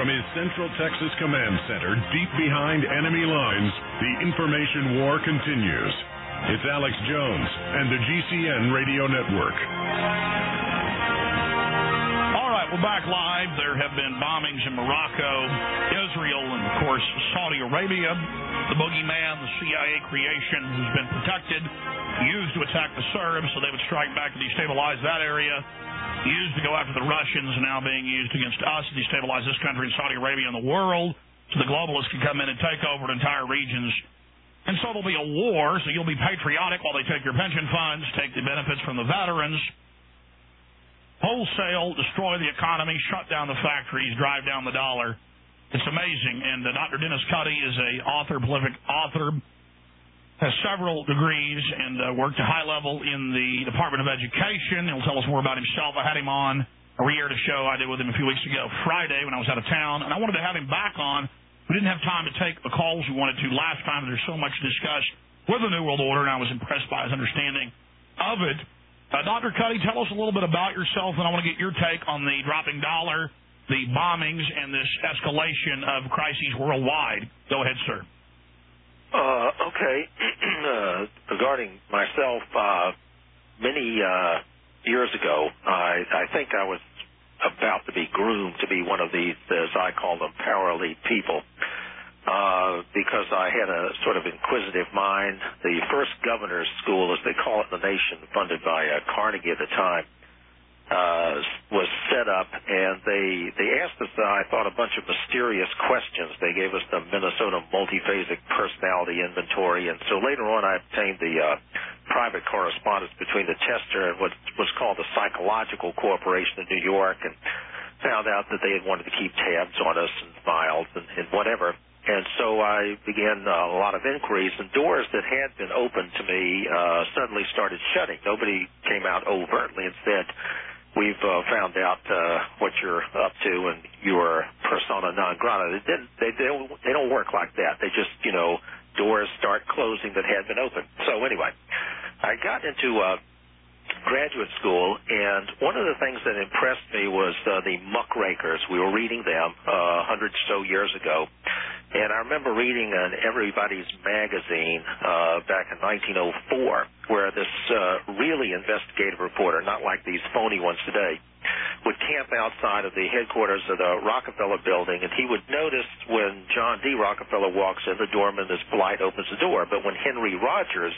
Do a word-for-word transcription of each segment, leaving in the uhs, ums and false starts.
From his Central Texas Command Center, deep behind enemy lines, the information war continues. It's Alex Jones and the G C N Radio Network. All right, we're back live. There have been bombings in Morocco, Israel, and, of course, Saudi Arabia. The boogeyman, the C I A creation, who's been protected, used to attack the Serbs so they would strike back to destabilize that area. Used to go after the Russians, now being used against us to destabilize this country and Saudi Arabia and the world, so the globalists can come in and take over entire regions. And so there'll be a war, so you'll be patriotic while they take your pension funds, take the benefits from the veterans, wholesale, destroy the economy, shut down the factories, drive down the dollar. It's amazing. And uh, Doctor Dennis Cuddy is a author, prolific author, has several degrees, and uh, worked a high level in the Department of Education. He'll tell us more about himself. I had him on a re-aired show I did with him a few weeks ago, Friday, when I was out of town, and I wanted to have him back on. We didn't have time to take the calls we wanted to last time. There's so much to discuss with the New World Order, and I was impressed by his understanding of it. Uh, Doctor Cuddy, tell us a little bit about yourself, and I want to get your take on the dropping dollar, the bombings, and this escalation of crises worldwide. Go ahead, sir. Uh, okay. uh, regarding myself, uh, many uh, years ago, I, I think I was about to be groomed to be one of these, as I call them, power elite people, uh, because I had a sort of inquisitive mind. The first governor's school, as they call it in the nation, funded by uh, Carnegie at the time, Uh, was set up, and they they asked us, uh, I thought, a bunch of mysterious questions. They gave us the Minnesota multiphasic personality inventory, and so later on I obtained the uh, private correspondence between the tester and what was called the Psychological Corporation in New York, and found out that they had wanted to keep tabs on us and files and, and whatever. And so I began uh, a lot of inquiries, and doors that had been open to me uh, suddenly started shutting. Nobody came out overtly and said, we've uh, found out uh, what you're up to, and you are persona non grata. They didn't. They, they don't. They don't work like that. They just, you know, doors start closing that had been open. So anyway, I got into uh, graduate school, and one of the things that impressed me was uh, the muckrakers. We were reading them uh, a hundred or so years ago, and I remember reading an Everybody's Magazine uh, back in nineteen oh four, where this uh, really investigative reporter, not like these phony ones today, would camp outside of the headquarters of the Rockefeller building, and he would notice when John D. Rockefeller walks in, the doorman is polite, opens the door. But when Henry Rogers,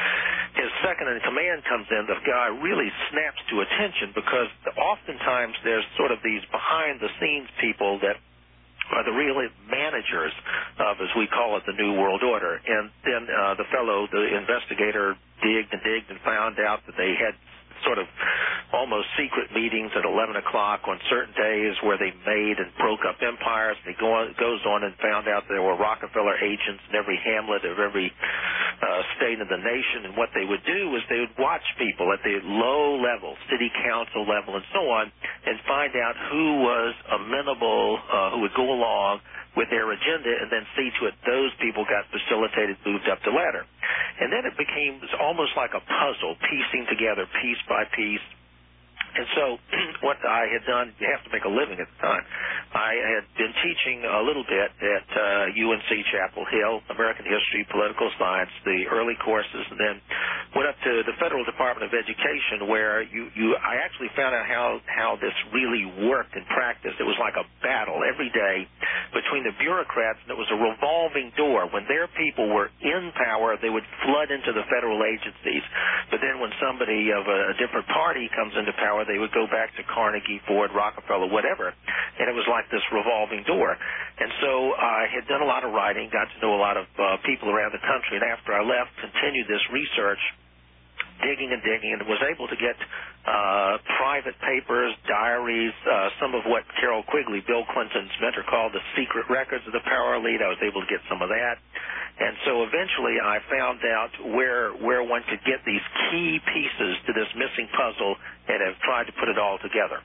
his second in command, comes in, the guy really snaps to attention, because oftentimes there's sort of these behind-the-scenes people that are the real managers of, as we call it, the New World Order. And then uh, the fellow, the investigator, digged and digged and found out that they had sort of almost secret meetings at eleven o'clock on certain days where they made and broke up empires. And he go on, goes on and found out there were Rockefeller agents in every hamlet of every uh, state in the nation. And what they would do is they would watch people at the low level, city council level and so on, and find out who was amenable, uh, who would go along with their agenda, and then see to it those people got facilitated, moved up the ladder. And then it became almost like a puzzle, piecing together piece by piece. And so what I had done, you have to make a living at the time, I had been teaching a little bit at uh, U N C Chapel Hill, American History, Political Science, the early courses, and then went up to the Federal Department of Education, where you, you I actually found out how, how this really worked in practice. It was like a battle every day between the bureaucrats, and it was a revolving door. When their people were in power, they would flood into the federal agencies. But then when somebody of a, a different party comes into power, they would go back to Carnegie, Ford, Rockefeller, whatever, and it was like this revolving door. And so I had done a lot of writing, got to know a lot of uh, people around the country, and after I left, continued this research, digging and digging, and was able to get uh, private papers, diaries, uh, some of what Carroll Quigley, Bill Clinton's mentor, called the secret records of the power elite. I was able to get some of that. And so eventually I found out where where one could get these key pieces to this missing puzzle, and have tried to put it all together.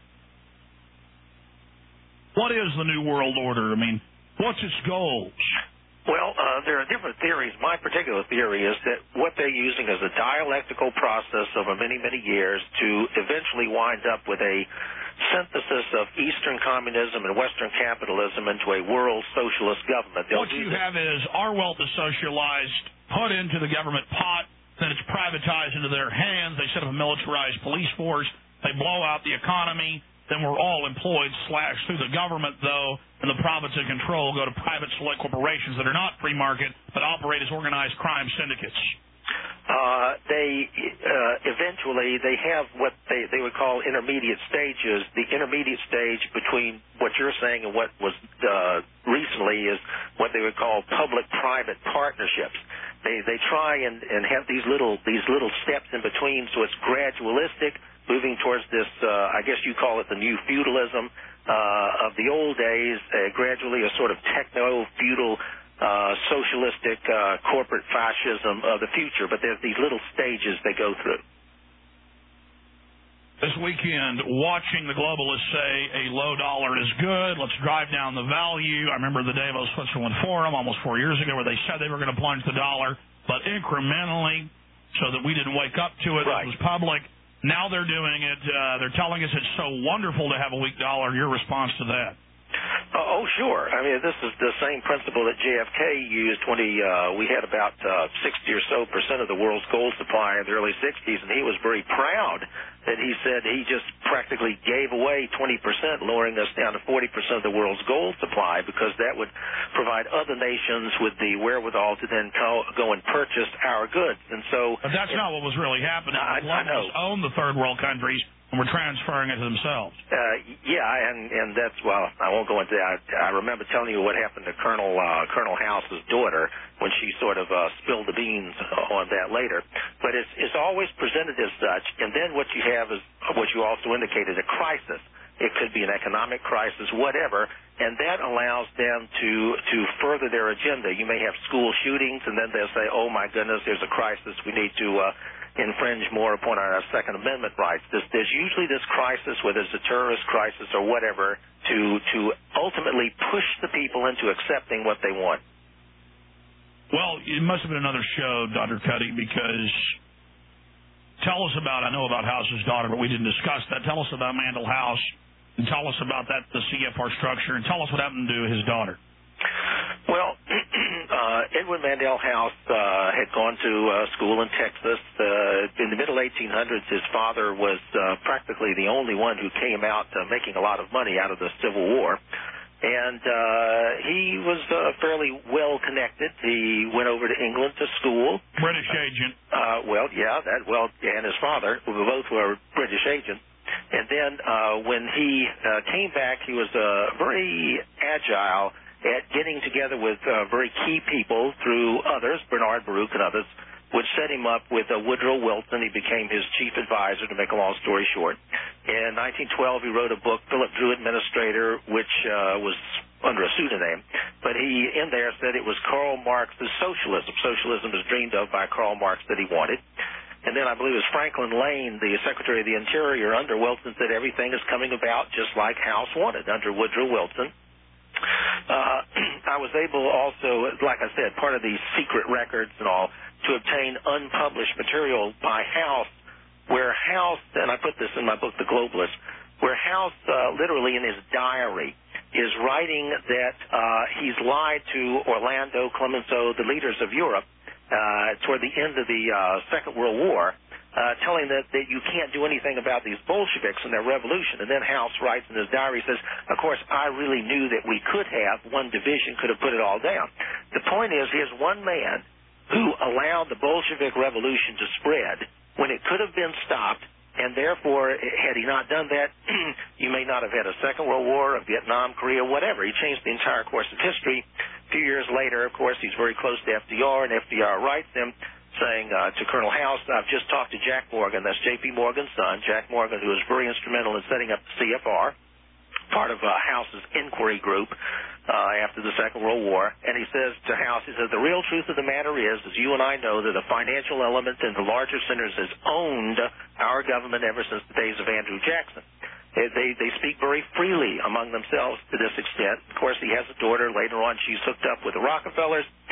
What is the New World Order? I mean, what's its goals? Well, uh, there are different theories. My particular theory is that what they're using is a dialectical process over many, many years to eventually wind up with a synthesis of Eastern communism and Western capitalism into a world socialist government. They'll what you this. have is our wealth is socialized, put into the government pot, then it's privatized into their hands. They set up a militarized police force. They blow out the economy. Then we're all employed slash through the government, though, and the profits and control go to private select corporations that are not free market but operate as organized crime syndicates. Uh, they uh, eventually they have what they, they would call intermediate stages. The intermediate stage between what you're saying and what was uh, recently is what they would call public-private partnerships. They they try and, and have these little these little steps in between, so it's gradualistic, moving towards this. Uh, I guess you call it the new feudalism uh, of the old days. Uh, gradually, a sort of techno-feudal. Uh, socialistic uh, corporate fascism of the future, but there's these little stages they go through. This weekend, watching the globalists say a low dollar is good, let's drive down the value. I remember the Davos Switzerland Forum almost four years ago where they said they were going to plunge the dollar, but incrementally so that we didn't wake up to it. Right. It was public. Now they're doing it. Uh, they're telling us it's so wonderful to have a weak dollar. Your response to that? Uh, oh, sure. I mean, this is the same principle that J F K used when he, uh, we had about uh, sixty or so percent of the world's gold supply in the early sixties, and he was very proud that he said he just practically gave away twenty percent, lowering us down to forty percent of the world's gold supply, because that would provide other nations with the wherewithal to then go, go and purchase our goods. And so, but that's it, not what was really happening. I, I know. Own the third world countries. And we're transferring it to themselves. Uh, yeah, and and that's, well, I won't go into that. I, I remember telling you what happened to Colonel uh, Colonel House's daughter when she sort of uh, spilled the beans on that later. But it's it's always presented as such, and then what you have is what you also indicated, a crisis. It could be an economic crisis, whatever, and that allows them to to further their agenda. You may have school shootings, and then they'll say, oh, my goodness, there's a crisis. We need to uh, infringe more upon our Second Amendment rights. There's, there's usually this crisis, whether it's a terrorist crisis or whatever, to to ultimately push the people into accepting what they want. Well, it must have been another show, Doctor Cuddy, because tell us about, I know about House's daughter, but we didn't discuss that. Tell us about Mandel House, and tell us about that, the C F R structure, and tell us what happened to his daughter. Well, uh, Edwin Mandel House uh, had gone to uh, school in Texas. Uh, in the middle eighteen hundreds, his father was uh, practically the only one who came out uh, making a lot of money out of the Civil War. And uh, he was uh, fairly well connected. He went over to England to school. British agent. Uh, well, yeah, that well, and his father, who both were British agents. And then uh, when he uh, came back, he was uh, very agile at getting together with uh, very key people through others, Bernard Baruch and others, would set him up with uh, Woodrow Wilson. He became his chief advisor, to make a long story short. In nineteen twelve, he wrote a book, Philip Drew Administrator, which uh, was under a pseudonym. But he, in there, said it was Karl Marx's socialism. Socialism is dreamed of by Karl Marx that he wanted. And then I believe it was Franklin Lane, the Secretary of the Interior under Wilson, said everything is coming about just like House wanted under Woodrow Wilson. Uh, I was able also, like I said, part of these secret records and all, to obtain unpublished material by House, where House, and I put this in my book, The Globalist, where House uh, literally in his diary is writing that uh, he's lied to Orlando, Clemenceau, the leaders of Europe, uh, toward the end of the uh, Second World War, Uh, telling that, that you can't do anything about these Bolsheviks and their revolution. And then House writes in his diary, says, of course, I really knew that we could have, one division could have put it all down. The point is, here's one man who allowed the Bolshevik revolution to spread when it could have been stopped, and therefore, had he not done that, you may not have had a Second World War, a Vietnam, Korea, whatever. He changed the entire course of history. A few years later, of course, he's very close to F D R, and F D R writes him, saying uh, to Colonel House, I've just talked to Jack Morgan, that's J P Morgan's son, Jack Morgan, who was very instrumental in setting up the C F R, part of uh, House's inquiry group uh, after the Second World War. And he says to House, he says, the real truth of the matter is, as you and I know, that the financial element in the larger centers has owned our government ever since the days of Andrew Jackson. They, they, they speak very freely among themselves to this extent. Of course, he has a daughter. Later on, she's hooked up with the Rockefellers.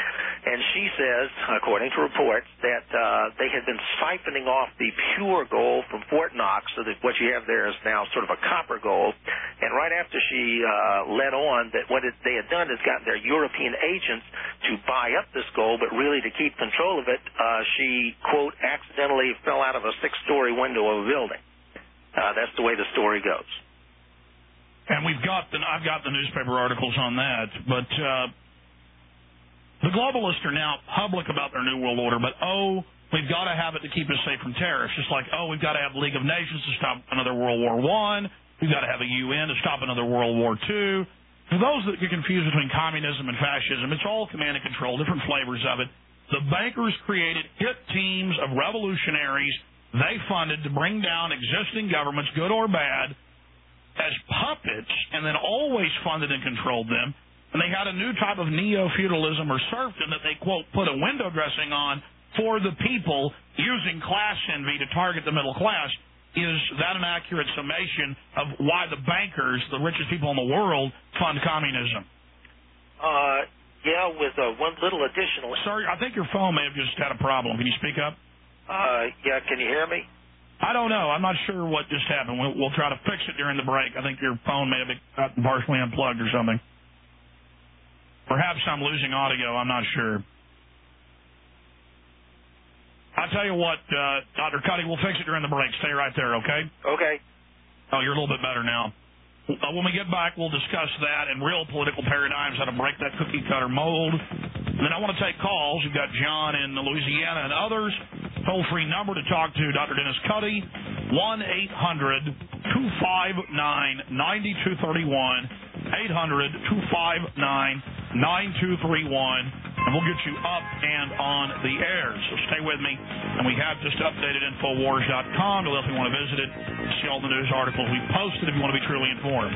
And she says, according to reports, that uh, they had been siphoning off the pure gold from Fort Knox, so that what you have there is now sort of a copper gold. And right after she uh, led on that what it, they had done is gotten their European agents to buy up this gold, but really to keep control of it, uh, she, quote, accidentally fell out of a six-story window of a building. Uh, that's the way the story goes. And we've got the, I've got the newspaper articles on that, but uh, the globalists are now public about their New World Order, but, oh, we've got to have it to keep us safe from terrorists. Just like, oh, we've got to have League of Nations to stop another World War One. We've got to have a U N to stop another World War Two. For those that get confused between communism and fascism, it's all command and control, different flavors of it. The bankers created hit teams of revolutionaries they funded to bring down existing governments, good or bad, as puppets, and then always funded and controlled them. And they had a new type of neo-feudalism or serfdom that they, quote, put a window dressing on for the people using class envy to target the middle class. Is that an accurate summation of why the bankers, the richest people in the world, fund communism? Uh, yeah, with uh, one little additional... Sir, I think your phone may have just had a problem. Can you speak up? Uh, yeah, can you hear me? I don't know. I'm not sure what just happened. We'll, we'll try to fix it during the break. I think your phone may have gotten partially unplugged or something. Perhaps I'm losing audio. I'm not sure. I'll tell you what, uh, Doctor Cuddy, we'll fix it during the break. Stay right there, okay? Okay. Oh, you're a little bit better now. Uh, when we get back, we'll discuss that and real political paradigms, how to break that cookie-cutter mold. And then I want to take calls. We've got John in Louisiana and others. Toll-free number to talk to Doctor Dennis Cuddy, one eight hundred two five nine nine two three one, eight hundred two five nine nine two three one, and we'll get you up and on the air. So stay with me. And we have just updated Infowars dot com to if you want to visit it, see all the news articles we posted if you want to be truly informed.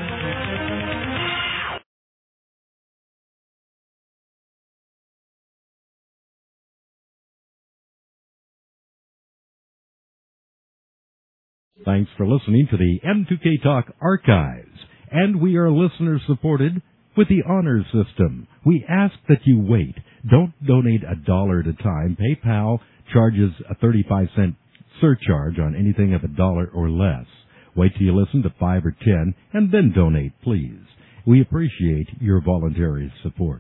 Thanks for listening to the M two K Talk Archives. And we are listener-supported with the Honor System. We ask that you wait. Don't donate a dollar at a time. PayPal charges a thirty-five cent surcharge on anything of a dollar or less. Wait till you listen to five or ten, and then donate, please. We appreciate your voluntary support.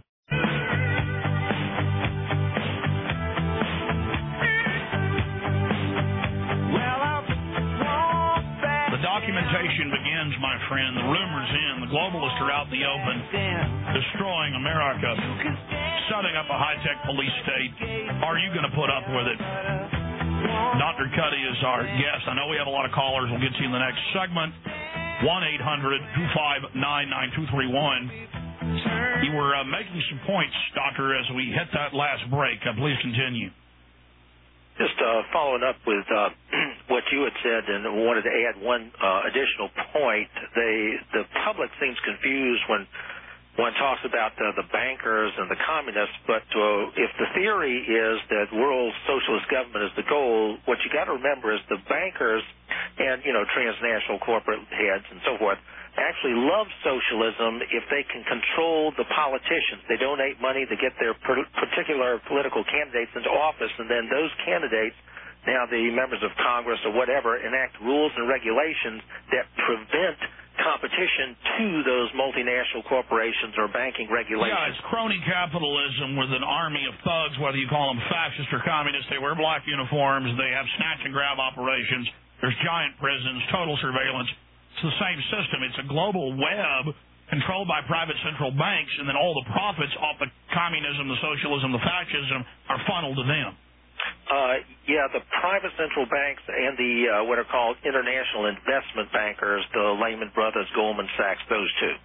Documentation begins, my friend. The rumors in. The globalists are out in the open, destroying America, setting up a high-tech police state. Are you going to put up with it? Doctor Cuddy is our guest. I know we have a lot of callers. We'll get to you in the next segment. one eight hundred two five nine nine two three one. You were uh, making some points, Doctor, as we hit that last break. Uh, please continue. Just uh, following up with uh, what you had said, and wanted to add one uh, additional point. They, the public seems confused when one talks about uh, the bankers and the communists, but uh, if the theory is that world socialist government is the goal, what you got to remember is the bankers and, you know, transnational corporate heads and so forth actually love socialism if they can control the politicians. They donate money to get their particular political candidates into office, and then those candidates, now the members of Congress or whatever, enact rules and regulations that prevent competition to those multinational corporations or banking regulations. Yeah, it's crony capitalism with an army of thugs, whether you call them fascist or communist. They wear black uniforms. They have snatch and grab operations. There's giant prisons, total surveillance. It's the same system. It's a global web controlled by private central banks, and then all the profits off the communism, the socialism, the fascism are funneled to them. Uh, yeah, the private central banks and the uh, what are called international investment bankers, the Lehman Brothers, Goldman Sachs, those two.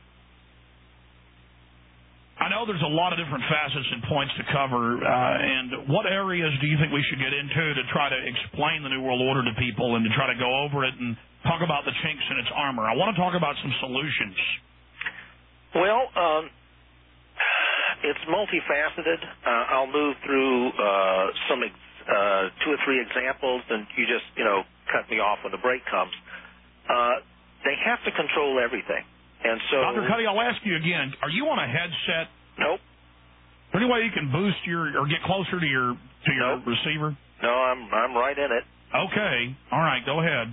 I know there's a lot of different facets and points to cover, uh, and what areas do you think we should get into to try to explain the New World Order to people and to try to go over it and talk about the chinks in its armor? I want to talk about some solutions. Well, um, it's multifaceted. Uh, I'll move through uh, some ex- uh, two or three examples, and you just, you know, cut me off when the break comes. Uh, they have to control everything. And so, Doctor Cuddy, I'll ask you again, are you on a headset? Nope. there any way you can boost your or get closer to your to your nope. receiver? No, I'm I'm right in it. Okay. All right. Go ahead.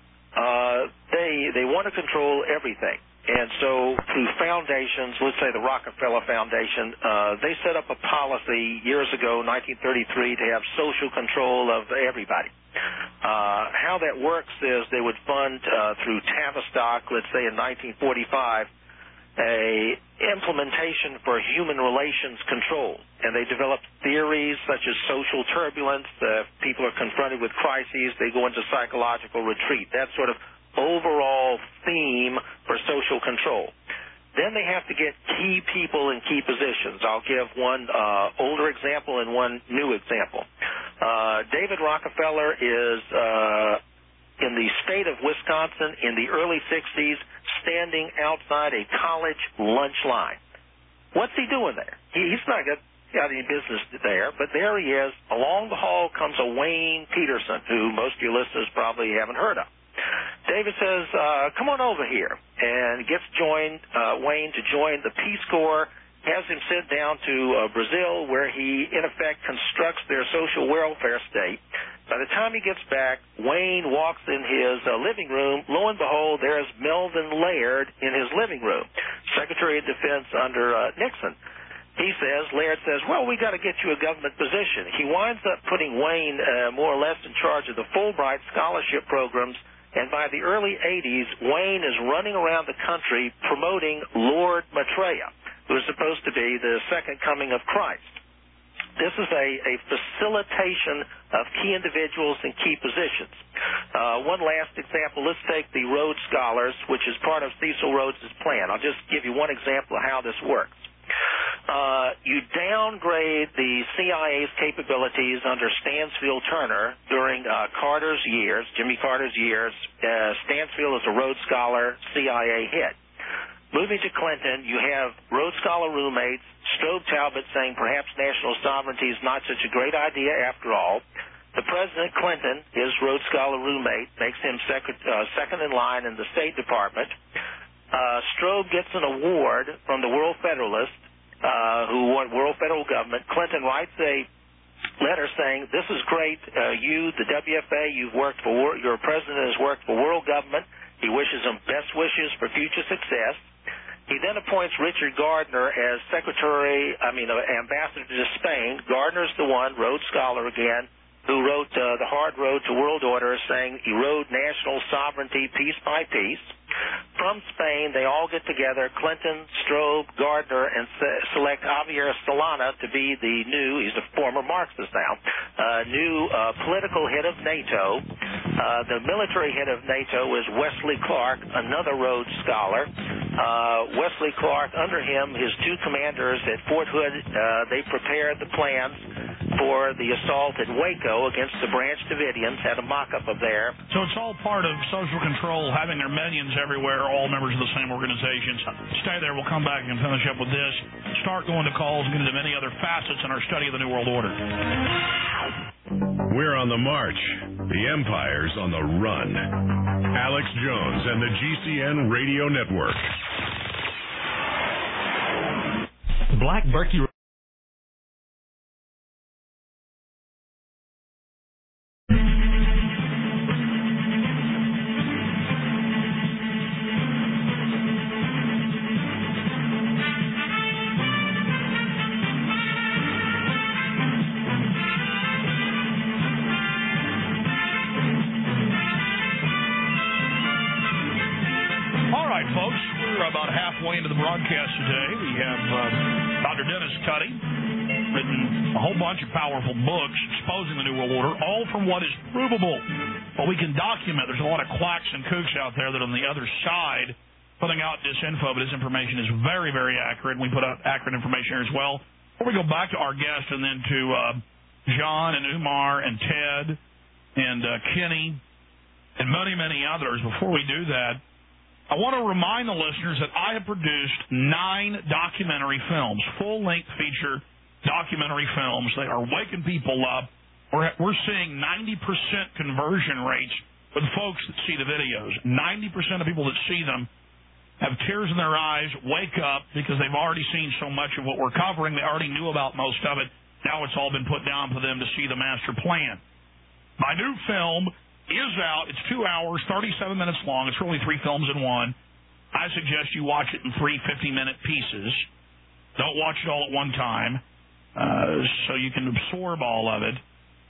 Uh, they they want to control everything, and so through foundations, let's say the Rockefeller Foundation, uh, they set up a policy years ago, nineteen thirty-three, to have social control of everybody. Uh, how that works is they would fund uh, through Tavistock, let's say in nineteen forty-five, a implementation for human relations control, and they developed theories such as social turbulence. Uh, people are confronted with crises, they go into psychological retreat. That sort of overall theme for social control. Then they have to get key people in key positions. I'll give one uh, older example and one new example. Uh, David Rockefeller is uh, in the state of Wisconsin in the early sixties, standing outside a college lunch line. What's he doing there? He, he's not got, got any business there, but there he is. Along the hall comes a Wayne Peterson, who most of your listeners probably haven't heard of. David says, uh, come on over here, and gets joined, uh, Wayne to join the Peace Corps, has him sent down to uh, Brazil, where he, in effect, constructs their social welfare state. By the time he gets back, Wayne walks in his uh, living room. Lo and behold, there's Melvin Laird in his living room, Secretary of Defense under uh, Nixon. He says, Laird says, well, we got to get you a government position. He winds up putting Wayne uh, more or less in charge of the Fulbright scholarship programs, and by the early eighties, Wayne is running around the country promoting Lord Maitreya, who is supposed to be the second coming of Christ. This is a, a facilitation of key individuals in key positions. Uh, one last example, let's take the Rhodes Scholars, which is part of Cecil Rhodes' plan. I'll just give you one example of how this works. Uh, you downgrade the C I A's capabilities under Stansfield Turner during uh, Carter's years, Jimmy Carter's years. Uh, Stansfield is a Rhodes Scholar, C I A hit. Moving to Clinton, you have Rhodes Scholar roommates, Strobe Talbot saying perhaps national sovereignty is not such a great idea after all. The President Clinton, his Rhodes Scholar roommate, makes him second, uh, second in line in the State Department. Uh, Strobe gets an award from the World Federalist, uh, who want world federal government. Clinton writes a letter saying, this is great. Uh, you, the W F A, you've worked for, your president has worked for world government. He wishes him best wishes for future success. He then appoints Richard Gardner as secretary, I mean, uh, ambassador to Spain. Gardner's the one, Rhodes Scholar again, who wrote uh, The Hard Road to World Order, saying erode national sovereignty piece by piece. From Spain, they all get together, Clinton, Strobe, Gardner, and se- select Javier Solana to be the new, he's a former Marxist now, uh, new uh, political head of NATO. Uh, the military head of NATO is Wesley Clark, another Rhodes Scholar. Uh, Wesley Clark, under him, his two commanders at Fort Hood, uh, they prepared the plans for the assault at Waco against the Branch Davidians, had a mock-up of there. So it's all part of social control, having their minions everywhere, all members of the same organizations. Stay there. We'll come back and finish up with this. Start going to calls and get into many other facets in our study of the New World Order. We're on the march. The empire's on the run. Alex Jones and the G C N Radio Network. Black Berkey. Into the broadcast today, we have uh, Doctor Dennis Cuddy, written a whole bunch of powerful books exposing the New World Order, all from what is provable, what we can document. There's a lot of quacks and kooks out there that on the other side putting out disinfo, but this information is very, very accurate, and we put out accurate information here as well. Before we go back to our guest and then to uh, John and Umar and Ted and uh, Kenny and many, many others, before we do that, I want to remind the listeners that I have produced nine documentary films, full-length feature documentary films. They are waking people up. We're, we're seeing ninety percent conversion rates with folks that see the videos. ninety percent of people that see them have tears in their eyes, wake up, because they've already seen so much of what we're covering. They already knew about most of it. Now it's all been put down for them to see the master plan. My new film is out. It's two hours, thirty-seven minutes long. It's really three films in one. I suggest you watch it in three fifty-minute pieces. Don't watch it all at one time, uh, so you can absorb all of it.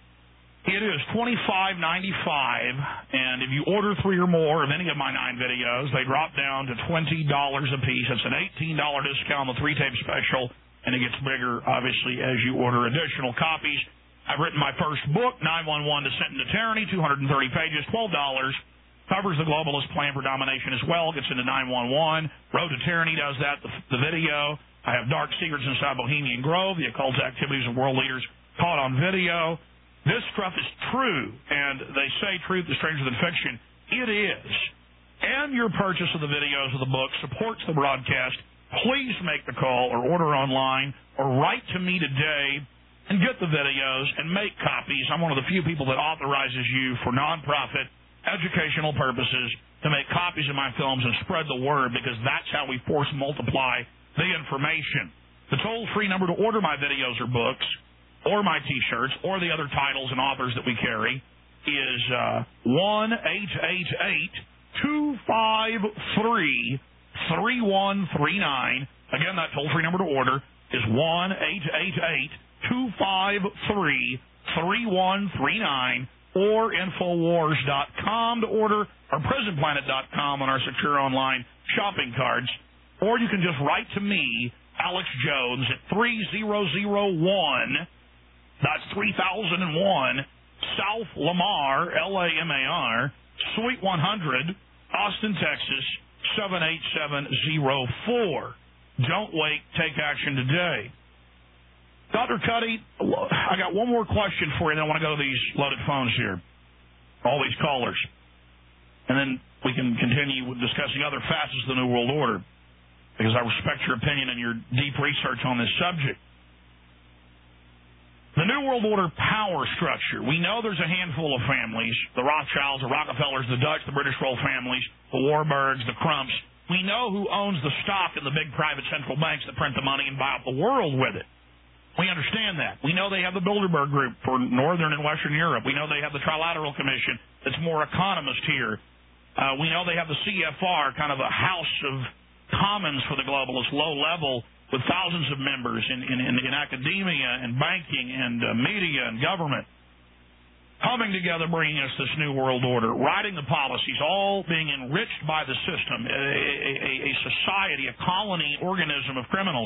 It is twenty-five ninety-five, and if you order three or more of any of my nine videos, they drop down to twenty dollars a piece. It's an eighteen dollars discount on the three-tape special, and it gets bigger, obviously, as you order additional copies. I've written my first book, nine one one Descent into Tyranny, two hundred thirty pages, twelve dollars. Covers the globalist plan for domination as well, gets into nine one one. Road to Tyranny does that, the, the video. I have Dark Secrets Inside Bohemian Grove, the occult activities of world leaders caught on video. This stuff is true, and they say truth is stranger than fiction. It is. And your purchase of the videos of the book supports the broadcast. Please make the call or order online or write to me today and get the videos and make copies. I'm one of the few people that authorizes you for nonprofit educational purposes to make copies of my films and spread the word, because that's how we force multiply the information. The toll-free number to order my videos or books or my T-shirts or the other titles and authors that we carry is uh, one eight eight eight, two five three, three one three nine. Again, that toll-free number to order is one eight eight eight, two five three, three one three nine, or Infowars dot com to order, or Prison Planet dot com on our secure online shopping carts. Or you can just write to me, Alex Jones, at three thousand one, that's three thousand one, South Lamar, L A M A R, Suite one hundred, Austin, Texas, seven eight seven zero four. Don't wait. Take action today. Doctor Cuddy, I got one more question for you, then I want to go to these loaded phones here, all these callers. And then we can continue with discussing other facets of the New World Order, because I respect your opinion and your deep research on this subject. The New World Order power structure. We know there's a handful of families, the Rothschilds, the Rockefellers, the Dutch, the British Royal families, the Warburgs, the Crumps. We know who owns the stock in the big private central banks that print the money and buy out the world with it. We understand that. We know they have the Bilderberg Group for Northern and Western Europe. We know they have the Trilateral Commission that's more economist here. Uh, we know they have the C F R, kind of a house of commons for the globalists, low level, with thousands of members in, in, in, in academia and banking and uh, media and government, coming together, bringing us this New World Order, writing the policies, all being enriched by the system, a, a, a society, a colony organism of criminals.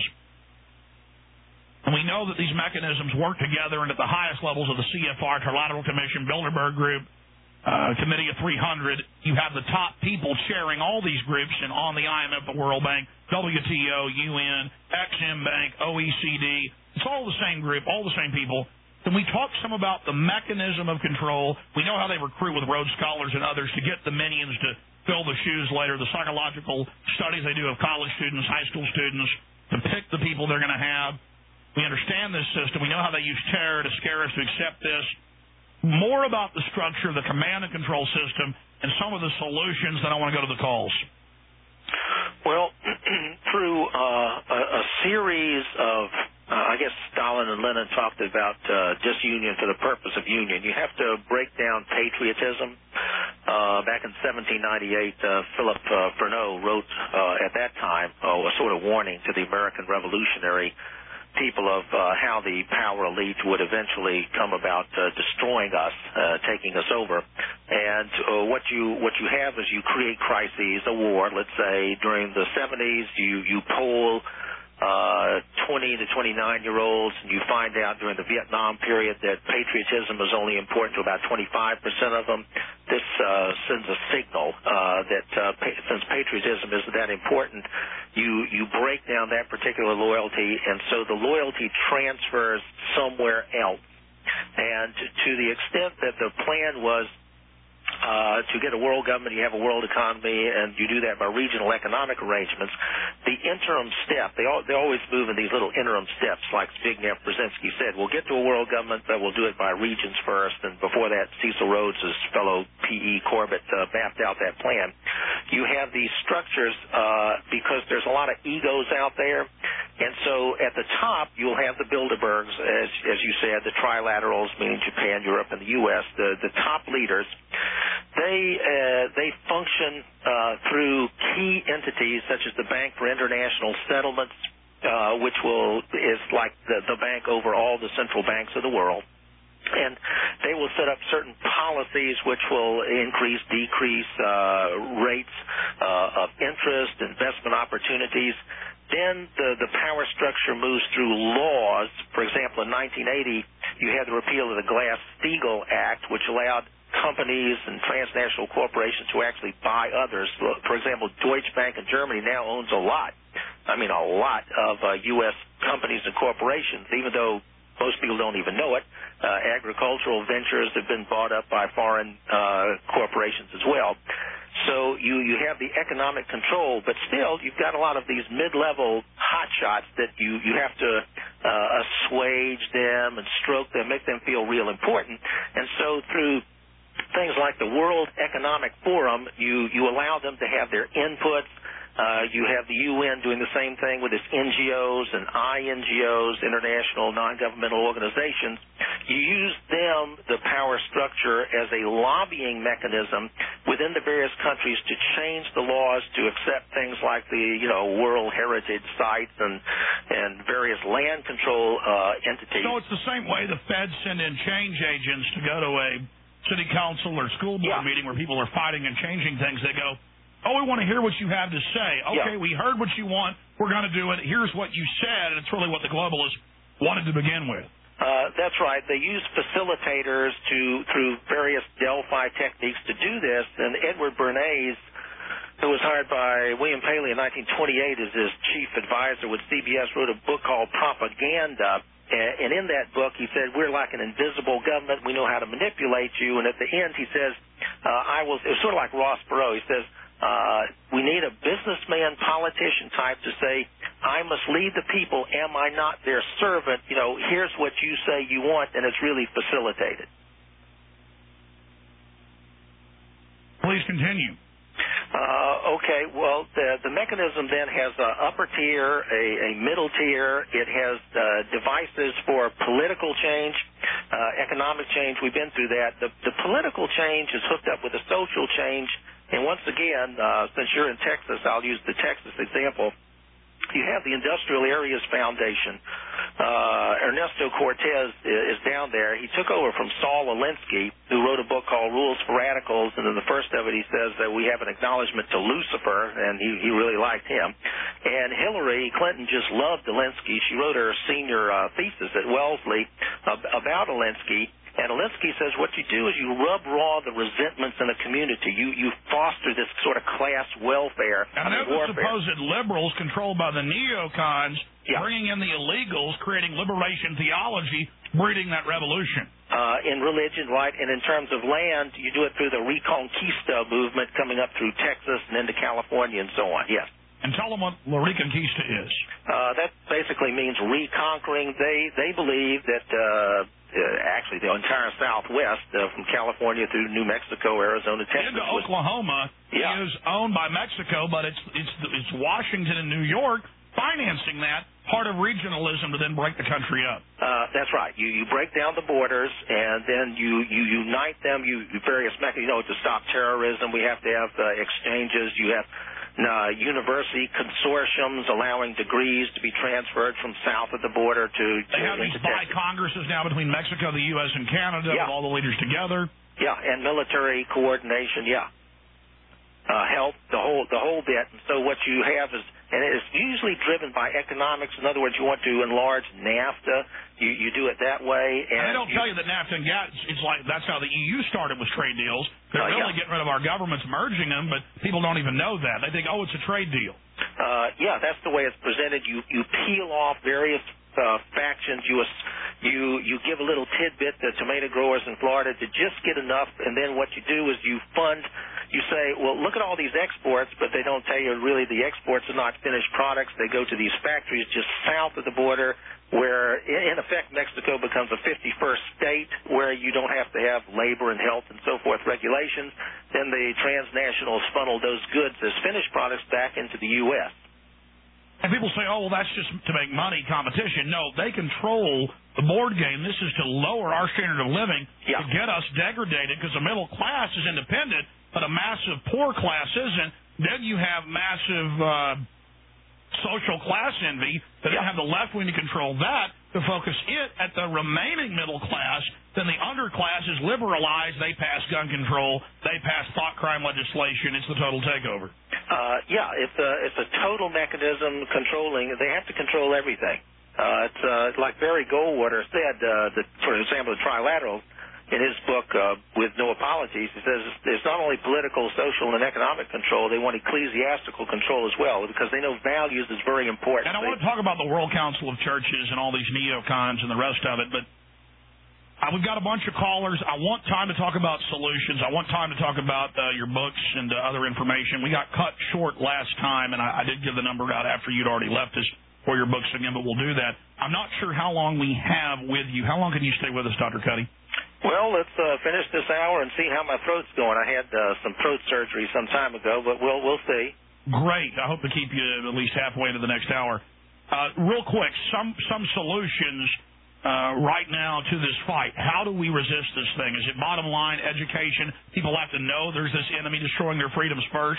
And we know that these mechanisms work together, and at the highest levels of the C F R, Trilateral Commission, Bilderberg Group, uh, Committee of three hundred, you have the top people chairing all these groups, and on the I M F, the World Bank, W T O, U N, Ex-Im Bank, O E C D. It's all the same group, all the same people. Can we talk some about the mechanism of control? We know how they recruit with Rhodes Scholars and others to get the minions to fill the shoes later, the psychological studies they do of college students, high school students, to pick the people they're going to have. We understand this system. We know how they use terror to scare us to accept this. More about the structure of the command and control system and some of the solutions, then I want to go to the calls. Well, through uh, a, a series of, uh, I guess Stalin and Lenin talked about uh, disunion for the purpose of union. You have to break down patriotism. Uh, back in seventeen ninety-eight, uh, Philip uh, Freneau wrote uh, at that time oh, a sort of warning to the American revolutionary people of uh, how the power elite would eventually come about uh, destroying us, uh, taking us over. And uh, what you what you have is you create crises, a war. Let's say during the seventies, you you poll uh, twenty to twenty-nine year olds, and you find out during the Vietnam period that patriotism is only important to about twenty-five percent of them. This uh, sends a signal uh, that uh, pa- since patriotism isn't that important, you you break down that particular loyalty, and so the loyalty transfers somewhere else. And to the extent that the plan was Uh, to get a world government, you have a world economy, and you do that by regional economic arrangements. The interim step, they all, they always move in these little interim steps, like Zbigniew Brzezinski said. We'll get to a world government, but we'll do it by regions first, and before that, Cecil Rhodes' fellow P E Corbett uh, mapped out that plan. You have these structures uh, because there's a lot of egos out there, and so at the top, you'll have the Bilderbergs, as, as you said, the trilaterals, meaning Japan, Europe, and the U S, the, the top leaders. They uh, they function uh, through key entities such as the Bank for International Settlements, uh, which will is like the, the bank over all the central banks of the world. And they will set up certain policies which will increase, decrease uh, rates uh, of interest, investment opportunities. Then the, the power structure moves through laws. For example, in nineteen eighty, you had the repeal of the Glass-Steagall Act, which allowed companies and transnational corporations to actually buy others. For example, Deutsche Bank in Germany now owns a lot, I mean a lot of uh, U S companies and corporations, even though most people don't even know it. Uh, agricultural ventures have been bought up by foreign uh, corporations as well. So you, you have the economic control, but still you've got a lot of these mid-level hotshots that you, you have to uh, assuage them and stroke them, make them feel real important. And so through things like the World Economic Forum, you, you allow them to have their inputs. Uh, you have the U N doing the same thing with its N G Os and I N G Os, international non-governmental organizations. You use them, the power structure, as a lobbying mechanism within the various countries to change the laws to accept things like the, you know, World Heritage Sites and, and various land control uh, entities. So it's the same way the feds send in change agents to go to a city council or school board yeah. meeting where people are fighting and changing things. They go, oh, we want to hear what you have to say. Okay, yeah. we heard what you want. We're going to do it. Here's what you said, and it's really what the globalists wanted to begin with. Uh, that's right. They use facilitators to through various Delphi techniques to do this, and Edward Bernays, who was hired by William Paley in nineteen twenty-eight as his chief advisor with C B S, wrote a book called Propaganda. And in that book, he said, we're like an invisible government. We know how to manipulate you. And at the end, he says, uh, I will, it was sort of like Ross Perot. He says, uh, we need a businessman, politician type to say, I must lead the people. Am I not their servant? You know, here's what you say you want, and it's really facilitated. Please continue. Uh, okay, well, the, the mechanism then has an upper tier, a, a middle tier. It has uh, devices for political change, uh, economic change. We've been through that. The, the political change is hooked up with the social change. And once again, uh, since you're in Texas, I'll use the Texas example. You have the Industrial Areas Foundation. Uh, Ernesto Cortez is down there. He took over from Saul Alinsky, who wrote a book called Rules for Radicals, and in the first of it he says that we have an acknowledgement to Lucifer, and he, he really liked him. And Hillary Clinton just loved Alinsky. She wrote her senior uh, thesis at Wellesley about Alinsky. And Alinsky says what you do is you rub raw the resentments in the community. You you foster this sort of class welfare. And then the supposed liberals controlled by the neocons, yeah. bringing in the illegals, creating liberation theology, breeding that revolution. Uh, in religion, right, and in terms of land, you do it through the Reconquista movement coming up through Texas and into California and so on, yes. And tell them what La Reconquista is. Uh, that basically means reconquering. They, they believe that... Uh, Uh, actually, the entire Southwest, uh, from California through New Mexico, Arizona, Texas, into was, Oklahoma, yeah. is owned by Mexico, but it's it's it's Washington and New York financing that part of regionalism to then break the country up. Uh, that's right. You you break down the borders, and then you you unite them. You various mechanisms. You know, to stop terrorism, we have to have uh, exchanges. You have. Uh, university consortiums allowing degrees to be transferred from south of the border to, to They have these bi-congresses now between Mexico, the U S, and Canada, yeah. with all the leaders together. Yeah, and military coordination, yeah. Uh, health, the whole the whole bit. And so what you have is, and it's usually driven by economics. In other words, you want to enlarge NAFTA. You you do it that way. And, and they don't you, tell you that NAFTA and GATT, it's like that's how the E U started with trade deals. They're uh, really yeah. getting rid of our governments, merging them, but people don't even know that. They think, oh, it's a trade deal. Uh, yeah, that's the way it's presented. You you peel off various uh, factions. You you you give a little tidbit to tomato growers in Florida to just get enough, and then what you do is you fund, you say, well, look at all these exports, but they don't tell you really the exports are not finished products. They go to these factories just south of the border where, in effect, Mexico becomes a fifty-first state where you don't have to have labor and health and so forth regulations. Then the transnationals funnel those goods as finished products back into the U S And people say, oh, well, that's just to make money, competition. No, they control the board game. This is to lower our standard of living, yeah. to get us degraded, because the middle class is independent, but a massive poor class isn't. Then you have massive uh, social class envy. They don't yeah. have the left wing to control that, to focus it at the remaining middle class. Then the underclass is liberalized. They pass gun control. They pass thought crime legislation. It's the total takeover. Uh, yeah, it's a, it's a total mechanism controlling. They have to control everything. Uh, it's uh, like Barry Goldwater said, uh, the, for example, the Trilateral, in his book, uh, With No Apologies, he says it's not only political, social, and economic control, they want ecclesiastical control as well, because they know values is very important. And I want to talk about the World Council of Churches and all these neocons and the rest of it, but uh, we've got a bunch of callers. I want time to talk about solutions. I want time to talk about uh, your books and uh, other information. We got cut short last time, and I, I did give the number out after you'd already left us for your books again, but we'll do that. I'm not sure how long we have with you. How long can you stay with us, Doctor Cuddy? Well, let's uh, finish this hour and see how my throat's going. I had uh, some throat surgery some time ago, but we'll we'll see. Great. I hope to keep you at least halfway into the next hour. Uh, real quick, some some solutions uh, right now to this fight. How do we resist this thing? Is it bottom line education? People have to know there's this enemy destroying their freedoms first?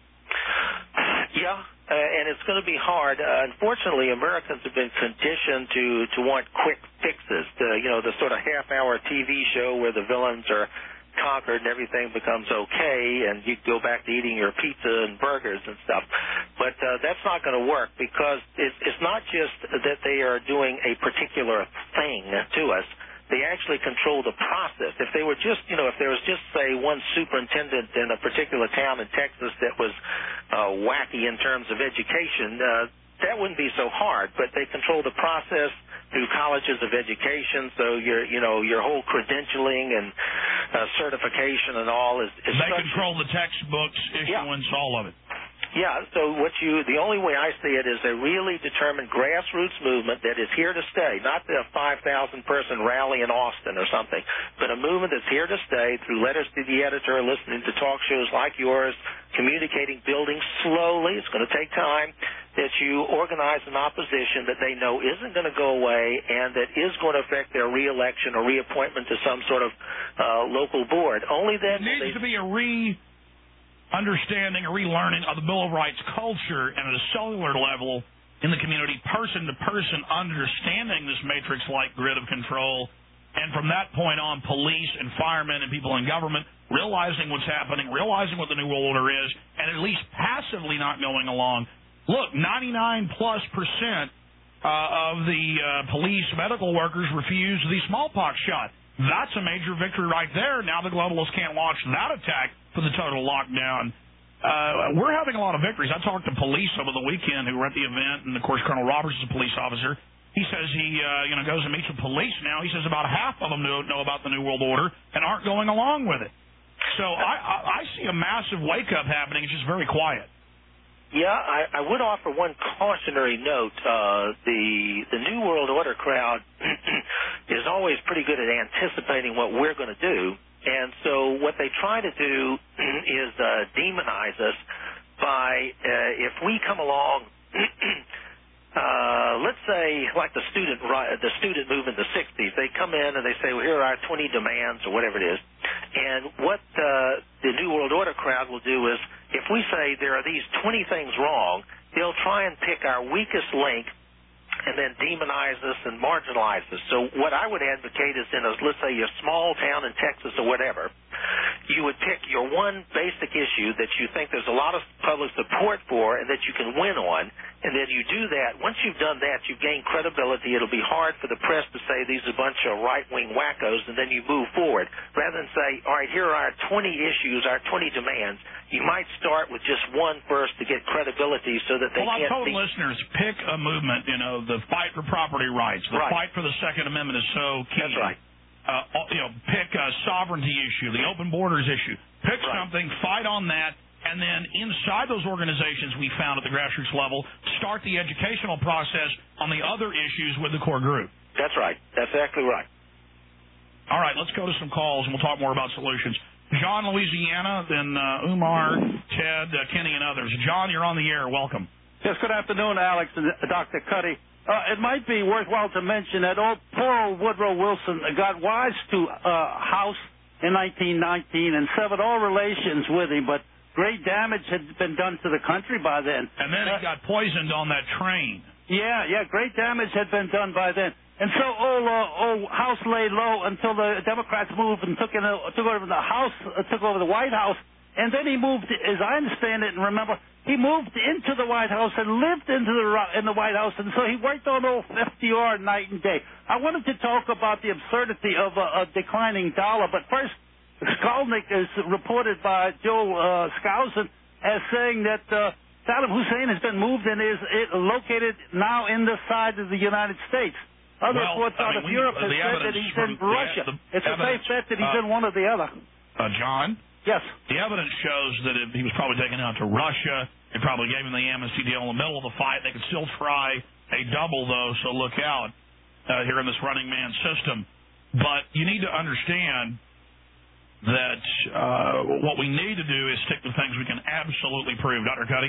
Yeah, uh, and it's going to be hard. Uh, unfortunately, Americans have been conditioned to, to want quick fixes, to, you know, the sort of half-hour T V show where the villains are conquered and everything becomes okay, and you go back to eating your pizza and burgers and stuff. But uh, that's not going to work, because it's, it's not just that they are doing a particular thing to us. They actually control the process. If they were just, you know, if there was just, say, one superintendent in a particular town in Texas that was uh, wacky in terms of education, uh, that wouldn't be so hard. But they control the process through colleges of education, so your, you know, your whole credentialing and uh, certification and all is. is they control the textbooks, issuance, yeah. all of it. Yeah, so what you, the only way I see it is a really determined grassroots movement that is here to stay, not the five thousand person rally in Austin or something, but a movement that's here to stay through letters to the editor, listening to talk shows like yours, communicating, building slowly. It's going to take time, that you organize an opposition that they know isn't going to go away and that is going to affect their reelection or reappointment to some sort of uh, local board. Only then... It needs they, to be a re... understanding or relearning of the Bill of Rights culture and at a cellular level in the community, person-to-person understanding this matrix-like grid of control, and from that point on, police and firemen and people in government realizing what's happening, realizing what the New World Order is, and at least passively not going along. Look, ninety-nine plus percent uh, of the uh, police medical workers refuse the smallpox shot. That's a major victory right there. Now the globalists can't launch that attack for the total lockdown. Uh, we're having a lot of victories. I talked to police over the weekend who were at the event, and, of course, Colonel Roberts is a police officer. He says he uh, you know, goes and meets with police now. He says about half of them know, know about the New World Order and aren't going along with it. So I, I, I see a massive wake-up happening. It's just very quiet. Yeah, I, I would offer one cautionary note. Uh, the the New World Order crowd is always pretty good at anticipating what we're going to do. And so what they try to do is uh, demonize us by, uh, if we come along, uh, let's say like the student the student movement in the sixties, they come in and they say, well, here are our twenty demands or whatever it is. And what uh, the New World Order crowd will do is, if we say there are these twenty things wrong, they'll try and pick our weakest link and then demonize us and marginalize us. So what I would advocate is in a, let's say, a small town in Texas or whatever, you would pick your one basic issue that you think there's a lot of public support for and that you can win on, and then you do that. Once you've done that, you've gained credibility. It'll be hard for the press to say these are a bunch of right-wing wackos, and then you move forward. Rather than say, all right, here are our twenty issues, our twenty demands, you might start with just one first to get credibility so that they well, can't... Well, I've told be... listeners, pick a movement, you know, the fight for property rights, the right. fight for the Second Amendment is so key. That's right. Uh, you know, pick a sovereignty issue, the open borders issue. Pick right. something, fight on that, and then inside those organizations we found at the grassroots level, start the educational process on the other issues with the core group. That's right. That's exactly right. All right, let's go to some calls, and we'll talk more about solutions. John, Louisiana, then uh, Umar, Ted, uh, Kenny, and others. John, you're on the air. Welcome. Yes, good afternoon, Alex and Doctor Cuddy. Uh, it might be worthwhile to mention that old, poor old Woodrow Wilson got wise to uh, House in nineteen nineteen and severed all relations with him, but great damage had been done to the country by then. And then uh, he got poisoned on that train. Yeah, yeah, great damage had been done by then. And so old, uh, old House lay low until the Democrats moved and took, in a, took over the House, uh, took over the White House. And then he moved, as I understand it and remember, he moved into the White House and lived into the in the White House, and so he worked on old F D R night and day. I wanted to talk about the absurdity of a, a declining dollar, but first, Skolnick is reported by Joe uh, Skousen as saying that uh, Saddam Hussein has been moved and is it, located now in the side of the United States. Other well, reports out I of mean, Europe we, have said that he's in Russia. The, the it's evidence, a safe bet that he's uh, in one or the other. Uh, John? Yes. The evidence shows that if he was probably taken out to Russia. They probably gave him the amnesty deal in the middle of the fight. They could still try a double, though, so look out uh, here in this running man system. But you need to understand that uh, what we need to do is stick to things we can absolutely prove. Doctor Cuddy?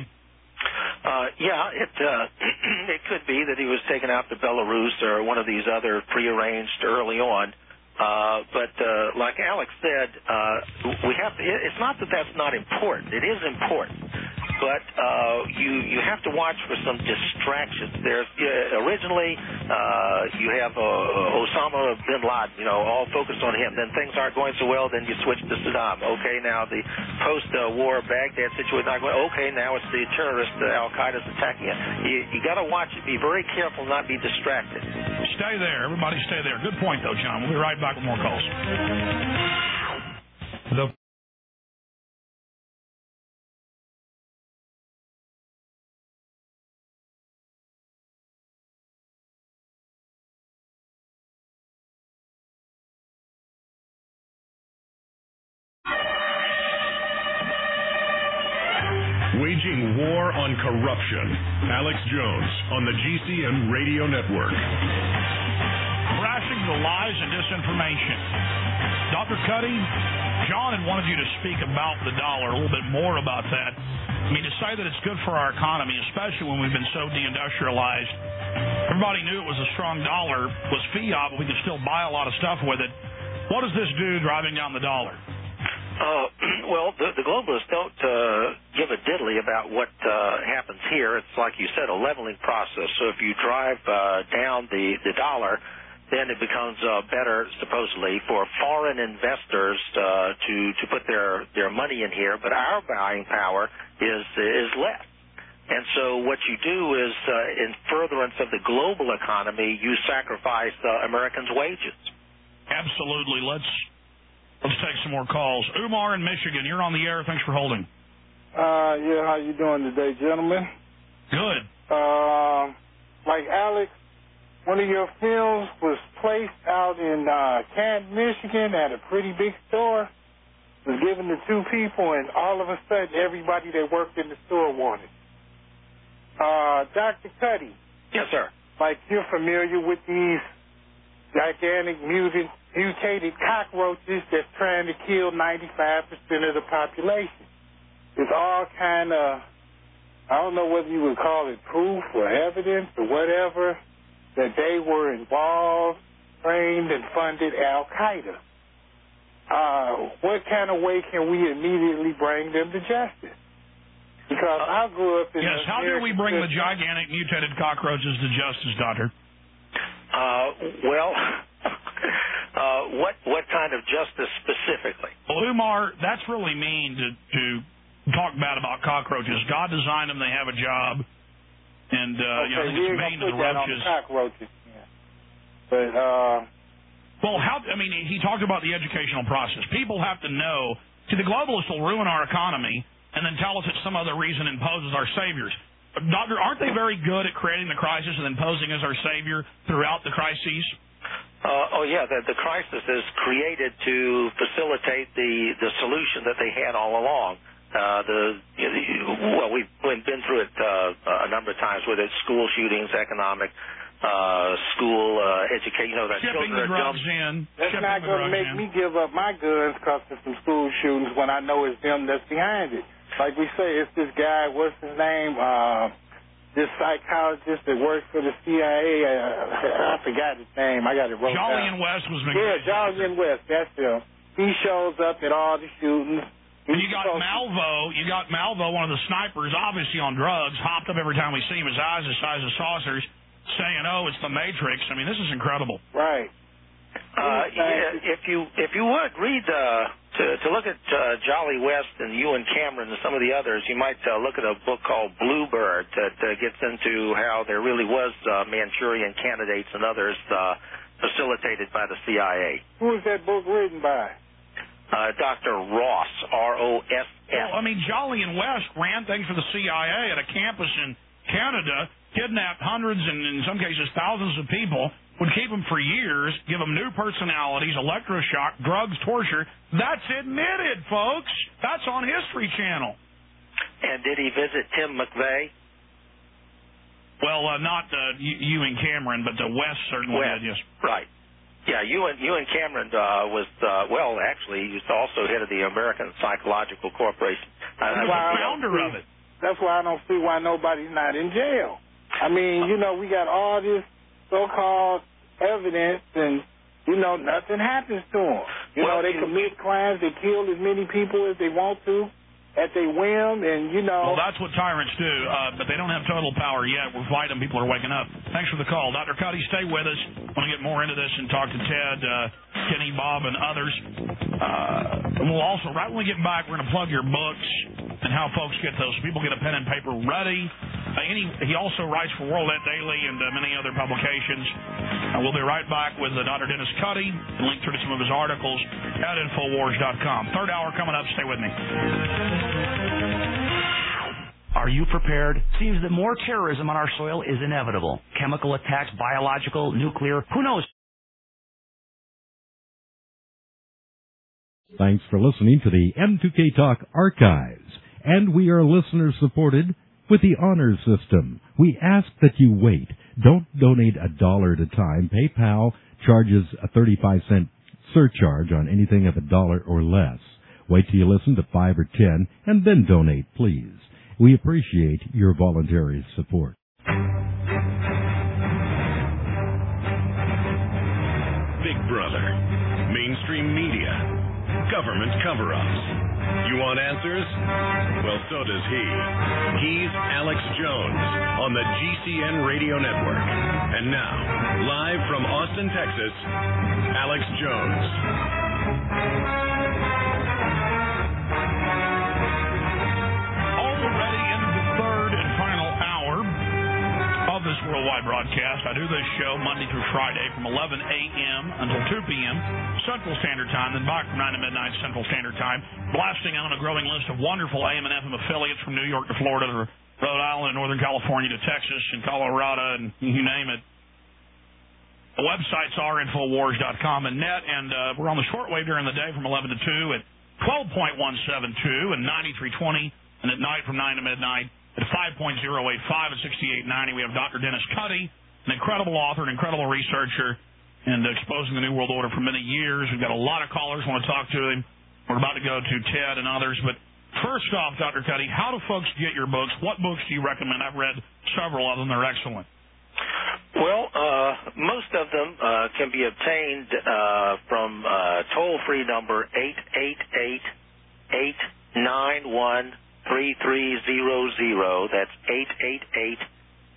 Uh, yeah, it uh, it could be that he was taken out to Belarus or one of these other prearranged early on. Uh, but uh, like Alex said, uh, we have to. It's not that that's not important. It is important, but uh, you you have to watch for some distractions. There's uh, originally uh, you have uh, Osama bin Laden, you know, all focused on him. Then things aren't going so well. Then you switch to Saddam. Okay, now the post-war Baghdad situation not going. Okay, now it's the terrorist uh, Al Qaeda's attacking it. You, you got to watch it. Be very careful, not be distracted. Stay there, everybody. Stay there. Good point, though, John. We'll be right back with more calls. The Waging war on corruption. Alex Jones on the G C N Radio Network. Crashing the lies and disinformation. Doctor Cuddy, John had wanted you to speak about the dollar, a little bit more about that. I mean, to say that it's good for our economy, especially when we've been so deindustrialized. Everybody knew it was a strong dollar, was fiat, but we could still buy a lot of stuff with it. What does this do driving down the dollar? Uh, well, the, the globalists don't uh, give a diddly about what uh, happens here. It's like you said, a leveling process. So if you drive uh, down the, the dollar, then it becomes uh, better, supposedly, for foreign investors uh, to to put their, their money in here. But our buying power is is less. And so what you do is, uh, in furtherance of the global economy, you sacrifice uh, Americans' wages. Absolutely. Let's let's take some more calls. Umar in Michigan, you're on the air. Thanks for holding. Uh, yeah, how you doing today, gentlemen? Good. Uh, like Alex, one of your films was placed out in uh, Canton, Michigan at a pretty big store. It was given to two people, and all of a sudden, everybody that worked in the store wanted it. Uh, Doctor Cuddy. Yes, sir. Like, you're familiar with these gigantic mutant, mutated cockroaches that's trying to kill ninety-five percent of the population. It's all kind of, I don't know whether you would call it proof or evidence or whatever, that they were involved, trained, and funded Al-Qaeda. Uh, what kind of way can we immediately bring them to justice? Because I grew up in... Yes, how do we bring the system. gigantic mutated cockroaches to justice, Doctor? Uh, well, uh, what what kind of justice specifically? Well, Umar, that's really mean to, to talk bad about cockroaches. God designed them; they have a job, and uh, okay, you know, I think we it's ain't mean to gonna the put that on roaches. the cockroaches. Yeah. But uh, well, how? I mean, he talked about the educational process. People have to know. See, the globalists will ruin our economy and then tell us that some other reason imposes our saviors. Doctor, aren't they very good at creating the crisis and then posing as our savior throughout the crises? Uh, oh, yeah, the, the crisis is created to facilitate the, the solution that they had all along. Uh, the you know, well, we've been through it uh, a number of times, whether it's school shootings, economic, uh, school uh, education. You know, that shipping children the are drugs dumb. in. that's not going to make in. me give up my guns because of some school shootings when I know it's them that's behind it. Like we say, it's this guy, what's his name, uh, this psychologist that works for the C I A. Uh, I forgot his name. I got it wrote down. Jolyon West was McGee. Yeah, Jolyon West, that's him. He shows up at all the shootings. And you got Malvo, you got Malvo, one of the snipers, obviously on drugs, hopped up every time we see him, his eyes the size of saucers, saying, oh, it's the Matrix. I mean, this is incredible. Right. Uh, yeah, if you if you would read uh, to to look at uh, Jolly West and Ewan Cameron and some of the others, you might uh, look at a book called Bluebird that uh, gets into how there really was uh, Manchurian candidates and others uh, facilitated by the C I A. Who is that book written by? Uh, Doctor Ross, R O S S. Well, I mean, Jolyon West ran things for the C I A at a campus in Canada, kidnapped hundreds and in some cases thousands of people, would keep them for years, give them new personalities, electroshock, drugs, torture. That's admitted, folks. That's on History Channel. And did he visit Tim McVeigh? Well, uh, not uh, Ewan Cameron, but the West certainly West. did, yes. Right. Yeah, Ewan, Ewan Cameron uh, was, uh, well, actually, he was also head of the American Psychological Corporation. Uh, He was the founder see, of it. That's why I don't see why nobody's not in jail. I mean, you know, we got all this so-called evidence, and, you know, nothing happens to them. You well, know, they you, commit crimes, they kill as many people as they want to, at their whim, and, you know. Well, that's what tyrants do, uh, but they don't have total power yet. We're fighting. People are waking up. Thanks for the call. Doctor Cuddy, stay with us. I want to get more into this and talk to Ted, uh, Kenny, Bob, and others. Uh, and we'll also, right when we get back, we're going to plug your books and how folks get those. People get a pen and paper ready. Uh, any, he also writes for World Net Daily and uh, many other publications. Uh, we'll be right back with uh, Doctor Dennis Cuddy and link through to some of his articles at Infowars dot com. Third hour coming up. Stay with me. Are you prepared? Seems that more terrorism on our soil is inevitable. Chemical attacks, biological, nuclear, who knows? Thanks for listening to the M two K Talk Archives. And we are listener-supported with the Honor System. We ask that you wait. Don't donate a dollar at a time. PayPal charges a thirty-five cent surcharge on anything of a dollar or less. Wait till you listen to five or ten, and then donate, please. We appreciate your voluntary support. Big Brother, mainstream media, government cover-ups. You want answers? Well, so does he. He's Alex Jones on the G C N Radio Network. And now, live from Austin, Texas, Alex Jones. Already into the third and final hour of this worldwide broadcast. I do this show Monday through Friday from eleven a.m. until two p.m. Central Standard Time, then back from nine to midnight Central Standard Time, blasting out a growing list of wonderful A M and F M affiliates from New York to Florida to Rhode Island and Northern California to Texas and Colorado and you name it. The websites are Infowars dot com and net, and uh, we're on the shortwave during the day from eleven to two at twelve point one seven two and ninety-three twenty, and at night from nine to midnight at five point oh eight five and sixty-eight ninety. We have Doctor Dennis Cuddy, an incredible author, an incredible researcher, and exposing the New World Order for many years. We've got a lot of callers who want to talk to him. We're about to go to Ted and others. But first off, Doctor Cuddy, how do folks get your books? What books do you recommend? I've read several of them. They're excellent. Well, uh, most of them uh, can be obtained uh, from uh, toll-free number eight eight eight, eight nine one, three three zero zero. That's eight eight eight,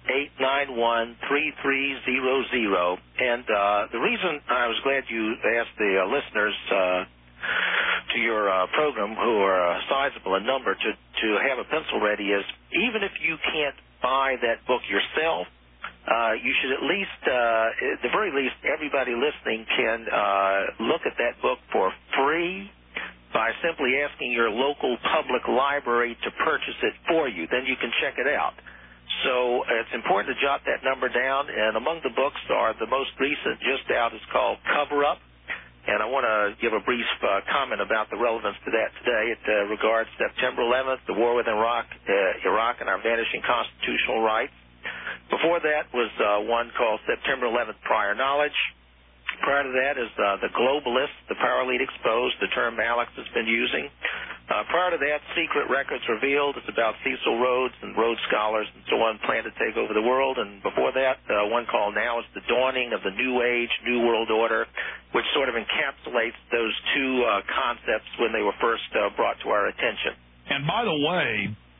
eight nine one, three three zero zero. And uh, the reason I was glad you asked the uh, listeners uh, to your uh, program, who are a sizable in number, to, to have a pencil ready is, even if you can't buy that book yourself, uh, you should at least, uh, at the very least, everybody listening can uh, look at that book for free by simply asking your local public library to purchase it for you. Then you can check it out. So it's important to jot that number down, and among the books are the most recent just out is called Cover Up, and I want to give a brief uh, comment about the relevance to that today. It uh, regards September eleventh, the war with Iraq, uh, Iraq and our vanishing constitutional rights. Before that was uh, one called September eleventh, Prior Knowledge. Prior to that is uh, the Globalists, the Power Elite Exposed, the term Alex has been using. Uh, prior to that, Secret Records Revealed. It's about Cecil Rhodes and Rhodes Scholars and so on, plan to take over the world. And before that, uh, one called Now is the Dawning of the New Age, New World Order, which sort of encapsulates those two uh, concepts when they were first uh, brought to our attention. And by the way,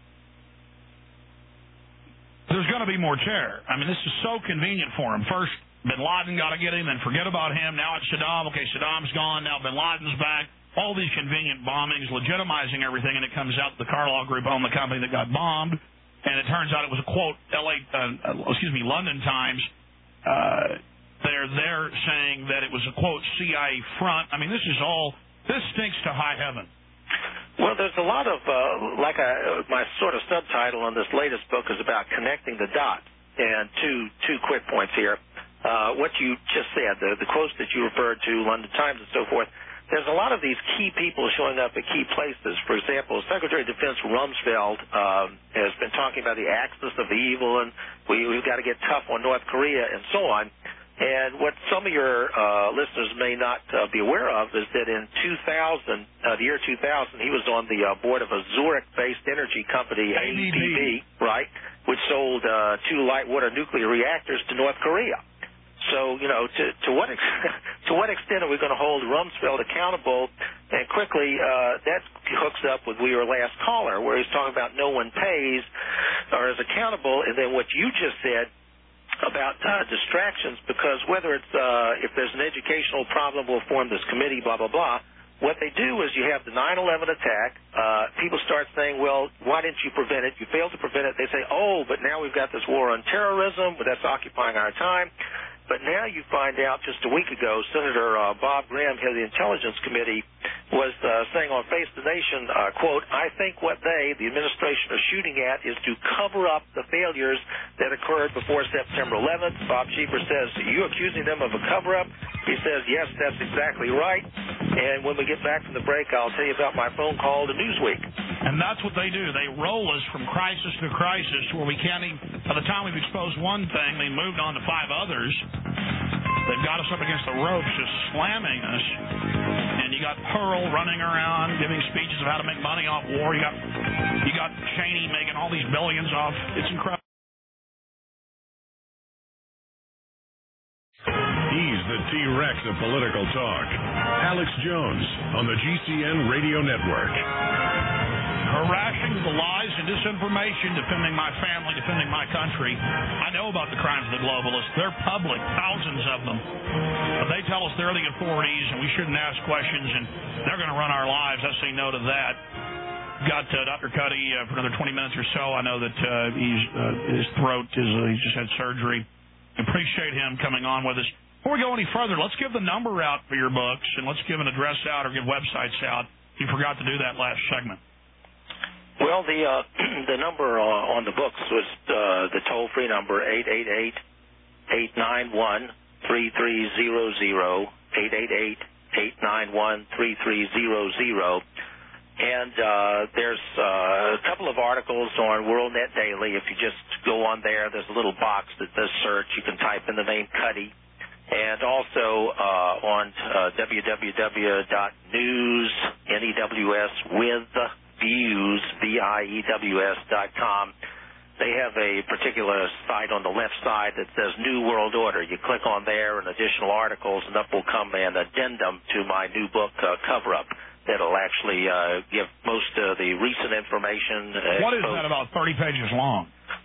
there's going to be more terror. I mean, this is so convenient for him. First, Bin Laden got to get him, then forget about him. Now it's Saddam. Okay, Saddam's gone. Now Bin Laden's back. All these convenient bombings, legitimizing everything, and it comes out the Carlyle Group owned the company that got bombed, and it turns out it was a quote. L A, uh, excuse me, London Times. Uh, they're there saying that it was a quote C I A front. I mean, this is all. This stinks to high heaven. Well, there's a lot of uh, like I, my sort of subtitle on this latest book is about connecting the dots. And two two quick points here. Uh, what you just said, the, the quotes that you referred to, London Times and so forth, there's a lot of these key people showing up at key places. For example, Secretary of Defense Rumsfeld um, has been talking about the axis of the evil, and we, we've got to get tough on North Korea and so on. And what some of your uh, listeners may not uh, be aware of is that in two thousand, uh, the year two thousand, he was on the uh, board of a Zurich-based energy company, A B B, right, which sold uh, two light water nuclear reactors to North Korea. So, you know, to, to what ex- to what extent are we going to hold Rumsfeld accountable? And quickly, uh, that hooks up with your last caller, where he's talking about no one pays or is accountable, and then what you just said about uh, distractions, because whether it's uh, if there's an educational problem, we'll form this committee, blah, blah, blah. What they do is you have the nine eleven attack. Uh, people start saying, well, why didn't you prevent it? You failed to prevent it. They say, oh, but now we've got this war on terrorism, but that's occupying our time. But now you find out just a week ago, Senator uh, Bob Graham, head of the Intelligence Committee, was uh, saying on Face the Nation, uh, quote, I think what they, the administration, are shooting at is to cover up the failures that occurred before September eleventh. Bob Cheaper says, are you accusing them of a cover-up? He says, yes, that's exactly right. And when we get back from the break, I'll tell you about my phone call to Newsweek. And that's what they do. They roll us from crisis to crisis where we can't even, by the time we've exposed one thing, they moved on to five others. They've got us up against the ropes, just slamming us. And you got Pearl running around giving speeches of how to make money off war. You got you got Cheney making all these billions off. It's incredible. He's the T-Rex of political talk. Alex Jones on the G C N Radio Network. Harassing the lies and disinformation, defending my family, defending my country. I know about the crimes of the globalists. They're public, thousands of them. But they tell us they're the authorities and we shouldn't ask questions and they're going to run our lives. I say no to that. Got uh, Doctor Cuddy uh, for another twenty minutes or so. I know that uh, he's, uh, his throat is, uh, he's just had surgery. Appreciate him coming on with us. Before we go any further, let's give the number out for your books and let's give an address out or give websites out. You forgot to do that last segment. Well, the uh, the number uh, on the books was uh, the toll-free number, eight eight eight, eight nine one, three three zero zero, eight eight eight, eight nine one, three three zero zero. And uh, there's uh, a couple of articles on WorldNet Daily. If you just go on there, there's a little box that says search. You can type in the name Cuddy. And also uh, on uh, w w w dot news, N E W S, with views, V I E W S dot com. They have a particular site on the left side that says New World Order. You click on there and additional articles, and up will come an addendum to my new book, uh, Cover Up, that'll actually uh, give most of the recent information. Uh, what is that, about thirty pages long?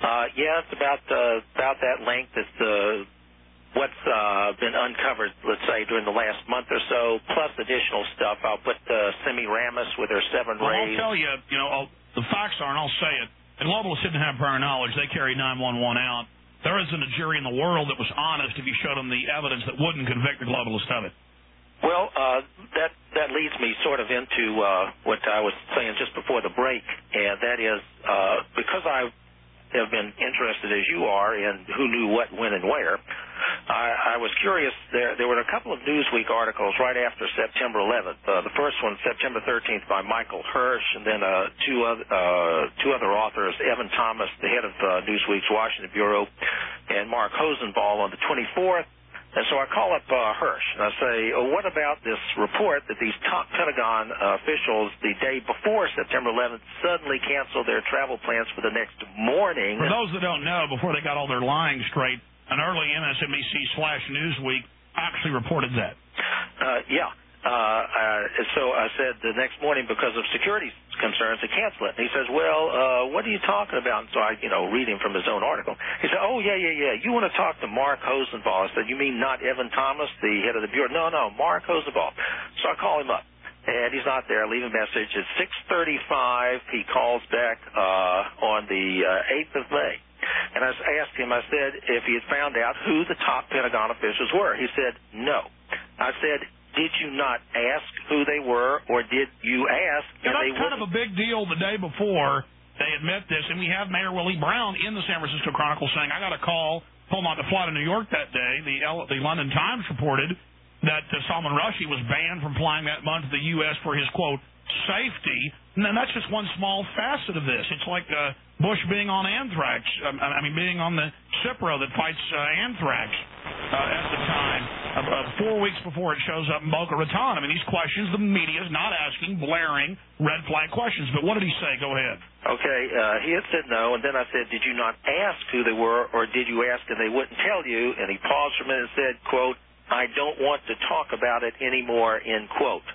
Uh, yeah, it's about uh, about that length. It's uh, what's uh, been uncovered, let's say, during the last month or so, plus additional stuff. I'll put uh, Semiramis with her seven well, rays. I'll tell you, you know, I'll, the facts are, and I'll say it, the globalists didn't have prior knowledge. They carried nine one one out. There isn't a jury in the world that was honest if you showed them the evidence that wouldn't convict the globalist of it. Well, uh, that that leads me sort of into uh, what I was saying just before the break, and that is uh, because I have been interested, as you are, in who knew what, when, and where, I, I was curious. There there were a couple of Newsweek articles right after September eleventh. Uh, the first one, September thirteenth, by Michael Hirsch, and then uh, two, other, uh, two other authors, Evan Thomas, the head of uh, Newsweek's Washington Bureau, and Mark Hosenball on the twenty-fourth. And so I call up uh, Hirsch, and I say, oh, what about this report that these top Pentagon uh, officials the day before September eleventh suddenly canceled their travel plans for the next morning? For those that don't know, before they got all their lying straight, an early M S N B C slash Newsweek actually reported that. Uh, yeah. Uh, uh, so I said the next morning, because of security concerns, they cancel it. And he says, well, uh, what are you talking about? And so I, you know, read him from his own article. He said, oh, yeah, yeah, yeah. You want to talk to Mark Hosenball? I said, you mean not Evan Thomas, the head of the Bureau? No, no, Mark Hosenball. So I call him up. And he's not there. I leave a message. At six thirty-five, he calls back uh, on the uh, eighth of May. And I asked him, I said, if he had found out who the top Pentagon officials were. He said, no. I said, did you not ask who they were, or did you ask? Yeah, and that's they kind wouldn't? of a big deal the day before they admit this, and we have Mayor Willie Brown in the San Francisco Chronicle saying, I got a call, told not to fly to New York that day. The, L- the London Times reported that uh, Salman Rushdie was banned from flying that month to the U S for his, quote, safety. And then that's just one small facet of this. It's like uh, Bush being on anthrax, um, I mean, being on the Cipro that fights uh, anthrax uh, at the time. Uh, four weeks before it shows up in Boca Raton. I mean, these questions, the media's not asking blaring red flag questions. But what did he say? Go ahead. Okay, uh, he had said no, and then I said, did you not ask who they were, or did you ask and they wouldn't tell you? And he paused for a minute and said, quote, I don't want to talk about it anymore, end quote.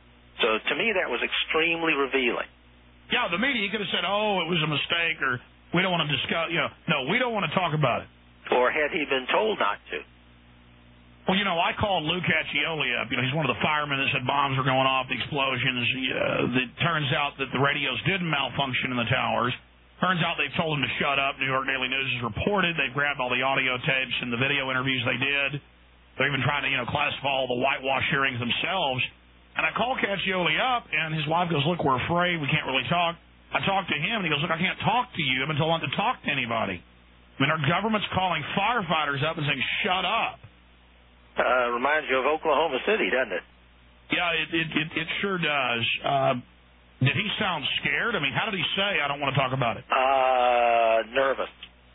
So to me, that was extremely revealing. Yeah, the media could have said, oh, it was a mistake, or we don't want to discuss, you know, no, we don't want to talk about it. Or had he been told not to? Well, you know, I called Lou Caccioli up. You know, he's one of the firemen that said bombs were going off, the explosions. Uh, it turns out that the radios did malfunction in the towers. Turns out they've told him to shut up. New York Daily News has reported. They've grabbed all the audio tapes and the video interviews they did. They're even trying to, you know, classify all the whitewash hearings themselves. And I call Caccioli up, and his wife goes, look, we're afraid. We can't really talk. I talked to him, and he goes, look, I can't talk to you. I've been told not to talk to anybody. I mean, our government's calling firefighters up and saying, shut up. Uh, reminds you of Oklahoma City, doesn't it? Yeah, it it, it, it sure does. Uh, did he sound scared? I mean, how did he say, I don't want to talk about it? Uh, nervous.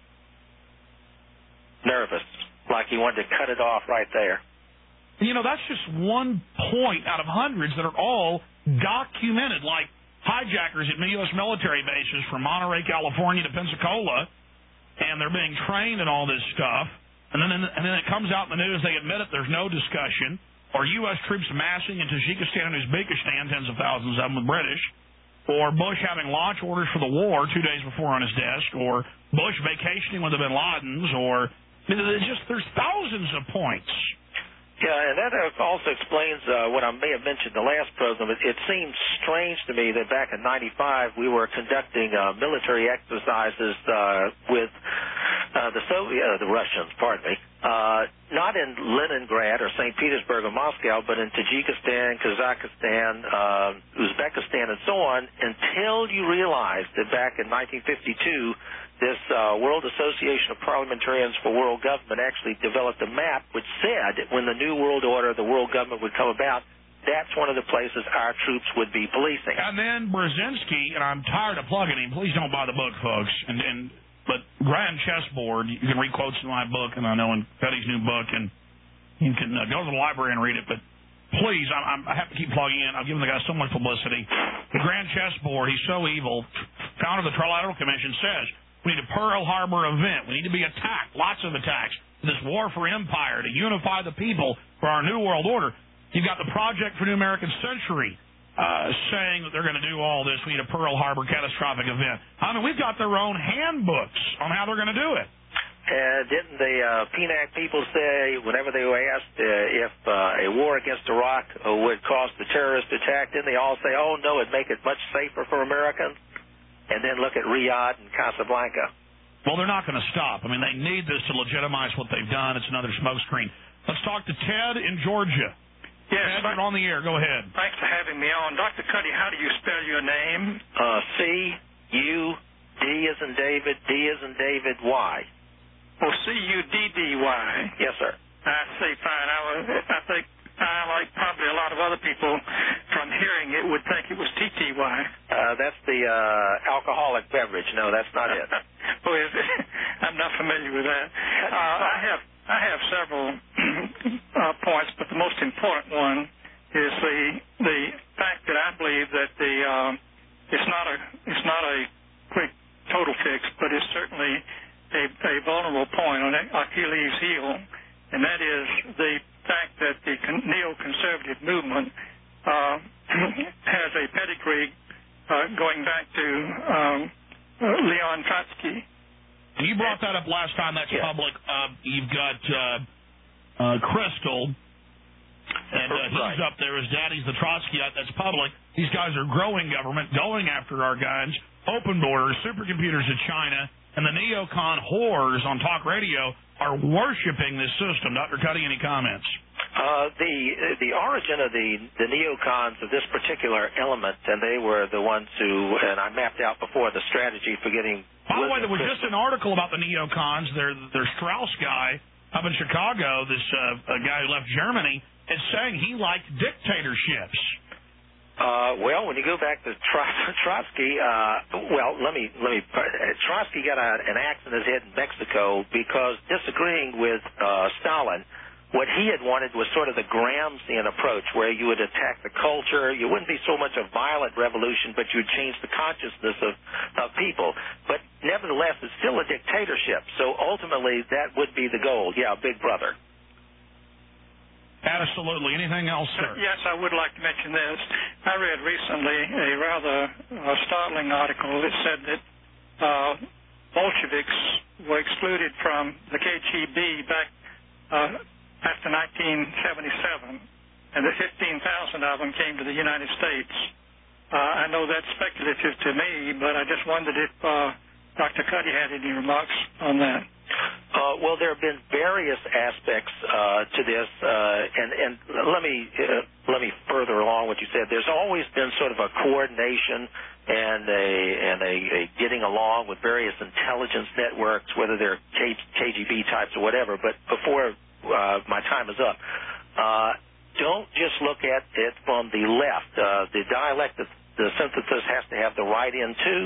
Nervous. Like he wanted to cut it off right there. You know, that's just one point out of hundreds that are all documented, like hijackers at U S military bases from Monterey, California to Pensacola, and they're being trained in all this stuff. And then, and then it comes out in the news, they admit it, there's no discussion, or U S troops massing in Tajikistan and Uzbekistan, tens of thousands of them with British, or Bush having launch orders for the war two days before on his desk, or Bush vacationing with the bin Ladens, or, I mean, there's just, there's thousands of points. Yeah, and that also explains uh, what I may have mentioned in the last program. It, it seems strange to me that back in ninety-five we were conducting uh, military exercises uh, with uh, the Soviet, uh, the Russians, pardon me, uh, not in Leningrad or Saint Petersburg or Moscow, but in Tajikistan, Kazakhstan, uh, Uzbekistan, and so on, until you realized that back in nineteen fifty-two this uh, World Association of Parliamentarians for World Government actually developed a map which said when the new world order, the world government would come about, that's one of the places our troops would be policing. And then Brzezinski, and I'm tired of plugging him, please don't buy the book, folks, and, and but Grand Chessboard, you can read quotes in my book, and I know in Petty's new book, and you can uh, go to the library and read it, but please, I'm, I'm, I have to keep plugging in. I've given the guy so much publicity. The Grand Chessboard, he's so evil, founder of the Trilateral Commission, says, we need a Pearl Harbor event. We need to be attacked, lots of attacks. This war for empire, to unify the people for our new world order. You've got the Project for New American Century. uh, saying that they're going to do all this. We need a Pearl Harbor catastrophic event. I mean, we've got their own handbooks on how they're going to do it. Uh, didn't the uh, P N A C people say, whenever they were asked uh, if uh, a war against Iraq uh, would cause the terrorist attack, didn't they all say, oh, no, it'd make it much safer for Americans? And then look at Riyadh and Casablanca. Well, they're not going to stop. I mean, they need this to legitimize what they've done. It's another smokescreen. Let's talk to Ted in Georgia. Yes. Ted, you're on the air. Go ahead. Thanks for having me on. Doctor Cuddy, how do you spell your name? Uh, C U D as in David, D as in David, Y. Oh, C U D D Y. Yes, sir. I see, fine. I, was, I think I, like probably a lot of other people, from hearing it, would think it was T T Y. Uh, that's the uh, alcoholic beverage. No, that's not it. Oh, is it? I'm not familiar with that. Uh, I have I have several uh, points, but the most important one is the the fact that I believe that the uh, it's not a it's not a quick total fix, but it's certainly a, a vulnerable point on Achilles' heel, and that is the fact that the neoconservative movement uh, has a pedigree uh, going back to um, uh, Leon Trotsky. And you brought that up last time. That's yeah. public. Uh, you've got uh, uh, Crystal, and uh, he's right. up there. His daddy's the Trotskyite. That's public. These guys are growing government, going after our guns, open borders, supercomputers to China, and the neocon whores on talk radio are worshiping this system. Doctor Cuddy, any comments? Uh, the the origin of the, the neocons of this particular element, and they were the ones who, and I mapped out before the strategy for getting... By the way, there was just an article about the neocons. Their, their Strauss guy up in Chicago, this uh, a guy who left Germany, is saying he liked dictatorships. Uh, well, when you go back to Tr- Trotsky, uh, well, let me let me. Trotsky got a, an axe in his head in Mexico because disagreeing with uh, Stalin. What he had wanted was sort of the Gramscian approach, where you would attack the culture. You wouldn't be so much a violent revolution, but you would change the consciousness of, of people. But nevertheless, it's still a dictatorship. So ultimately, that would be the goal. Yeah, Big Brother. Absolutely. Anything else, sir? Yes, I would like to mention this. I read recently a rather uh, startling article that said that uh, Bolsheviks were excluded from the K G B back uh, after nineteen seventy-seven, and that fifteen thousand of them came to the United States. Uh, I know that's speculative to me, but I just wondered if uh, Doctor Cuddy had any remarks on that. Uh, well, there have been various aspects uh, to this, uh, and, and let me uh, let me further along what you said. There's always been sort of a coordination and a and a, a getting along with various intelligence networks, whether they're K G B types or whatever. But before uh, my time is up, uh, don't just look at it from the left. Uh, the dialect of the synthesis has to have the right end too.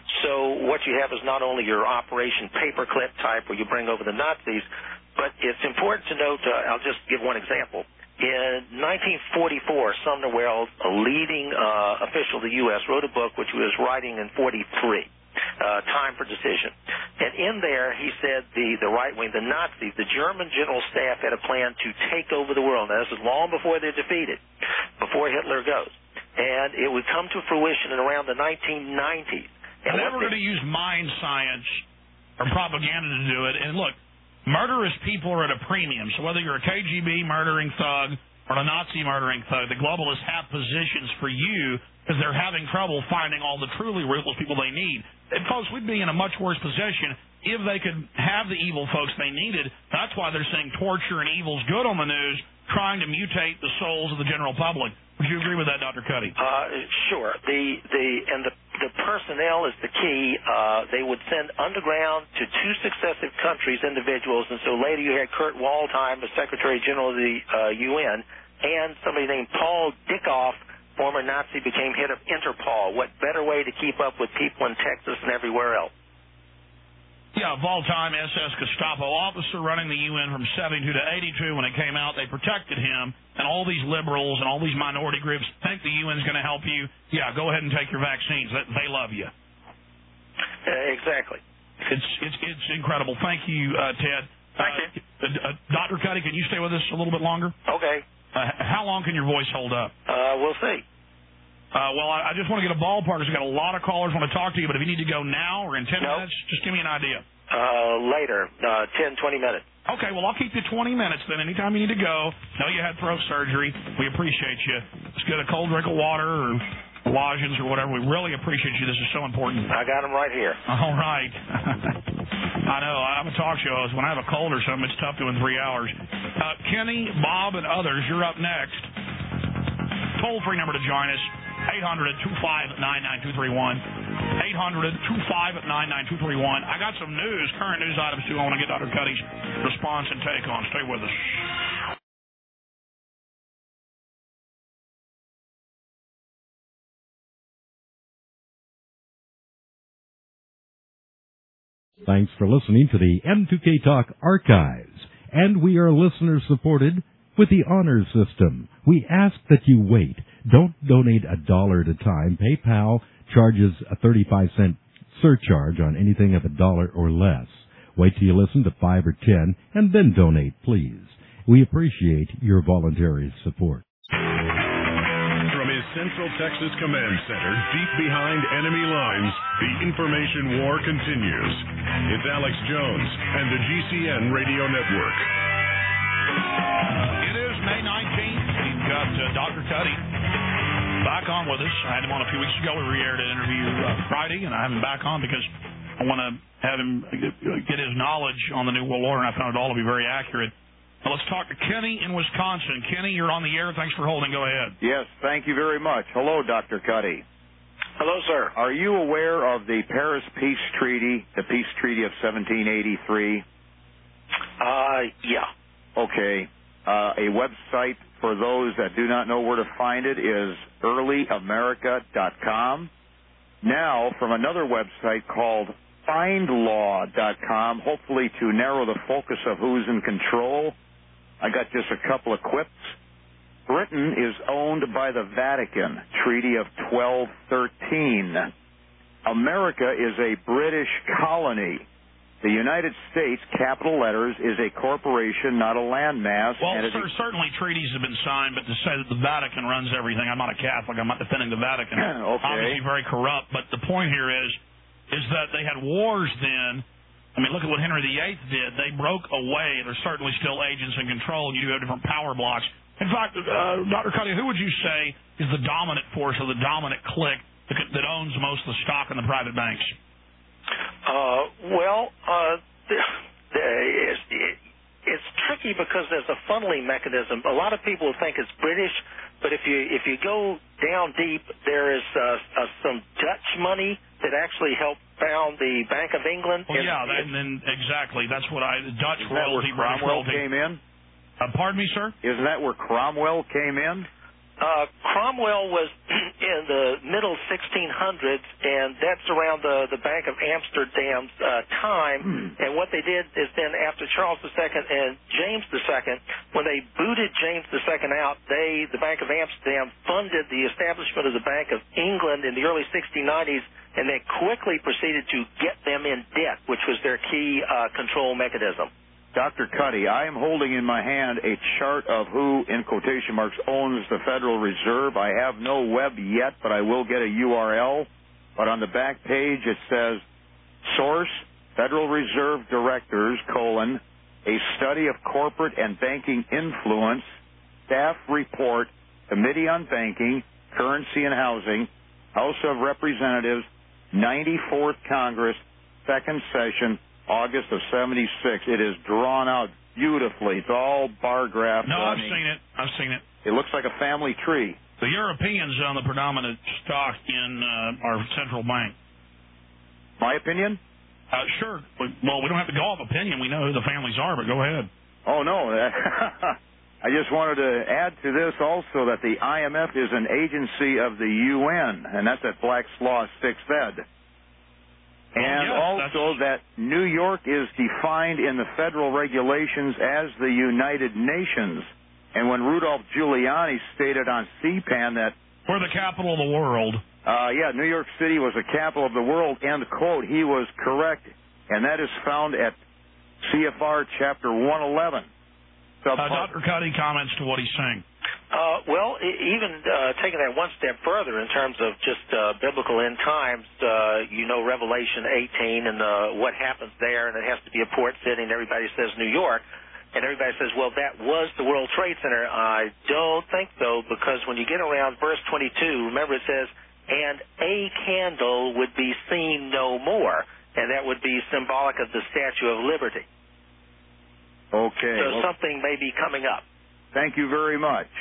So what you have is not only your Operation Paperclip type where you bring over the Nazis, but it's important to note, uh, I'll just give one example. In nineteen forty-four, Sumner Welles, a leading uh, official of the U S, wrote a book which he was writing in forty-three, uh, Time for Decision. And in there he said the, the right wing, the Nazis, the German general staff had a plan to take over the world. Now this is long before they're defeated, before Hitler goes. And it would come to fruition in around the nineteen nineties. And they were going to use mind science or propaganda to do it. And look, murderous people are at a premium. So whether you're a K G B murdering thug or a Nazi murdering thug, the globalists have positions for you because they're having trouble finding all the truly ruthless people they need. And folks, we'd be in a much worse position if they could have the evil folks they needed. That's why they're saying torture and evil's good on the news, trying to mutate the souls of the general public. Would you agree with that, Doctor Cuddy? Uh, sure. The the and the the personnel is the key. Uh, they would send underground to two successive countries individuals, and so later you had Kurt Waldheim, the Secretary General of the uh, U N, and somebody named Paul Dickoff, former Nazi, became head of Interpol. What better way to keep up with people in Texas and everywhere else? Yeah, Waldheim, S S Gestapo officer running the U N from seventy-two to eighty-two. When it came out, they protected him, and all these liberals and all these minority groups think the U N's going to help you. Yeah, go ahead and take your vaccines. They love you. Uh, exactly. It's it's it's incredible. Thank you, uh, Ted. Thank uh, you. Uh, uh, Doctor Cuddy, can you stay with us a little bit longer? Okay. Uh, how long can your voice hold up? Uh, we'll see. Uh, well, I, I just want to get a ballpark. I've got a lot of callers want to talk to you, but if you need to go now or in ten nope. minutes, just give me an idea. Uh, later, uh, ten, twenty minutes. Okay, well, I'll keep you twenty minutes then. Anytime you need to go. Know you had throat surgery. We appreciate you. Let's get a cold drink of water or lozenge or whatever. We really appreciate you. This is so important. I got them right here. All right. I know. I'm a talk show host. When I have a cold or something, it's tough doing three hours. Uh, Kenny, Bob, and others, you're up next. Toll-free number to join us, eight hundred, two five nine, nine two three one. eight hundred, two five nine, nine two three one. I got some news, current news items, too. I want to get Doctor Cuddy's response and take on. Stay with us. Thanks for listening to the M two K Talk Archives. And we are listener-supported with the Honor System. We ask that you wait. Don't donate a dollar at a time. PayPal charges a thirty-five cent surcharge on anything of a dollar or less. Wait till you listen to five or ten, and then donate, please. We appreciate your voluntary support. From his Central Texas Command Center, deep behind enemy lines, the information war continues. It's Alex Jones and the G C N Radio Network. It is May nineteenth. We've got uh, Doctor Cuddy back on with us. I had him on a few weeks ago. We re-aired an interview uh, Friday, and I have him back on because I want to have him get his knowledge on the New World Order, and I found it all to be very accurate. Now let's talk to Kenny in Wisconsin. Kenny, you're on the air. Thanks for holding. Go ahead. Yes, thank you very much. Hello, Doctor Cuddy. Hello, sir. Are you aware of the Paris Peace Treaty, the Peace Treaty of seventeen eighty-three? Uh, yeah. Okay. Uh, a website for those that do not know where to find it is early america dot com. Now, from another website called find law dot com, hopefully to narrow the focus of who's in control, I got just a couple of quips. Britain is owned by the Vatican, Treaty of twelve thirteen. America is a British colony. The United States, capital letters, is a corporation, not a landmass. Well, and sir, certainly treaties have been signed, but to say that the Vatican runs everything, I'm not a Catholic, I'm not defending the Vatican. Okay. Obviously very corrupt, but the point here is, is that they had wars then. I mean, look at what Henry the Eighth did. They broke away. There's certainly still agents in control, and you do have different power blocks. In fact, uh, Doctor Cuddy, who would you say is the dominant force or the dominant clique that, that owns most of the stock in the private banks? Uh, well, uh, it's, it's tricky because there's a funneling mechanism. A lot of people think it's British, but if you if you go down deep, there is uh, uh, some Dutch money that actually helped found the Bank of England. Well, yeah, that, and then exactly. That's what I the Dutch Isn't that where royalty, Cromwell royalty. came in? Uh, pardon me, sir? Isn't that where Cromwell came in? Uh, Cromwell was in the middle sixteen hundreds, and that's around the, the Bank of Amsterdam's uh, time. Hmm. And what they did is then after Charles the Second and James the Second, when they booted James the Second out, they, the Bank of Amsterdam, funded the establishment of the Bank of England in the early sixteen nineties, and they quickly proceeded to get them in debt, which was their key uh, control mechanism. Doctor Cuddy, I am holding in my hand a chart of who, in quotation marks, owns the Federal Reserve. I have no web yet, but I will get a U R L. But on the back page it says, source, Federal Reserve Directors, colon, a study of corporate and banking influence, staff report, Committee on Banking, Currency and Housing, House of Representatives, ninety-fourth Congress, second session, August of seventy-six. It is drawn out beautifully. It's all bar graph. No, I've running. seen it. I've seen it. It looks like a family tree. The Europeans own the predominant stock in uh, our central bank. My opinion? Uh, sure. Well, we don't have to go off opinion. We know who the families are, but go ahead. Oh, no. I just wanted to add to this also that the I M F is an agency of the U N, and that's at Black's Law sixth ed. And yes, also that New York is defined in the federal regulations as the United Nations. And when Rudolph Giuliani stated on C PAN that we're the capital of the world. Uh, yeah, New York City was the capital of the world, end quote, he was correct. And that is found at C F R Chapter one eleven. Uh, Doctor Cuddy comments to what he's saying. Uh, well, even uh, taking that one step further in terms of just uh, biblical end times, uh, you know, Revelation eighteen and uh, what happens there, and it has to be a port city, and everybody says New York, and everybody says, well, that was the World Trade Center. I don't think so, because when you get around verse twenty-two, remember it says, and a candle would be seen no more, and that would be symbolic of the Statue of Liberty. Okay. So well, something may be coming up. Thank you very much.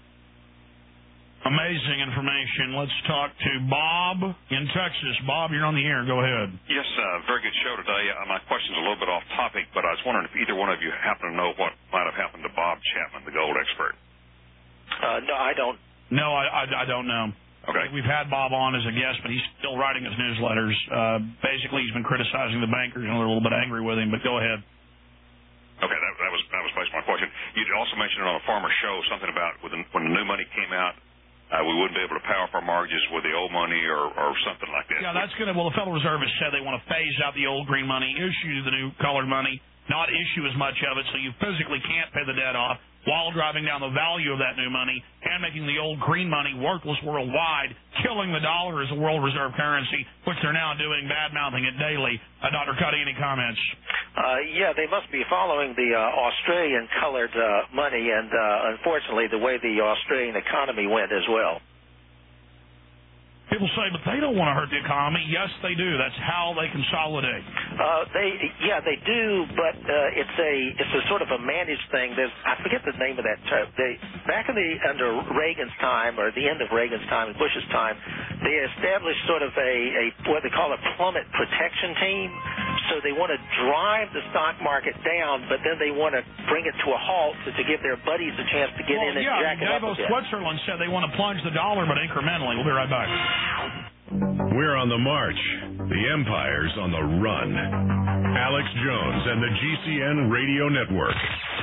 Amazing information. Let's talk to Bob in Texas. Bob, you're on the air. Go ahead. Yes, uh, very good show today. Uh, my question's a little bit off topic, but I was wondering if either one of you happen to know what might have happened to Bob Chapman, the gold expert. Uh, no, I don't. No, I, I, I don't know. Okay. We've had Bob on as a guest, but he's still writing his newsletters. Uh, basically, he's been criticizing the bankers, and they're a little bit angry with him, but go ahead. Okay, that, that was that was basically my question. You also mentioned it on a former show something about when the, when the new money came out, Uh, we wouldn't be able to pay off our mortgages with the old money or, or something like that. Yeah, that's going to, well, the Federal Reserve has said they want to phase out the old green money, issue the new colored money, not issue as much of it so you physically can't pay the debt off while driving down the value of that new money and making the old green money worthless worldwide, killing the dollar as a world reserve currency, which they're now doing, bad-mouthing it daily. Uh, Doctor Cuddy, any comments? Uh, yeah, they must be following the uh, Australian colored uh, money, and uh, unfortunately, the way the Australian economy went as well. People say, but they don't want to hurt the economy. Yes, they do. That's how they consolidate. Uh, they, yeah, they do, but uh, it's a it's a sort of a managed thing. There's I forget the name of that term. They back in the under Reagan's time, or the end of Reagan's time, and Bush's time, they established sort of a, a what they call a plummet protection team. So they want to drive the stock market down, but then they want to bring it to a halt to, to give their buddies a chance to get well, in and yeah, jack it up a Davos, bit. Switzerland said they want to plunge the dollar, but incrementally. We'll be right back. We're on the march. The empire's on the run. Alex Jones and the G C N Radio Network.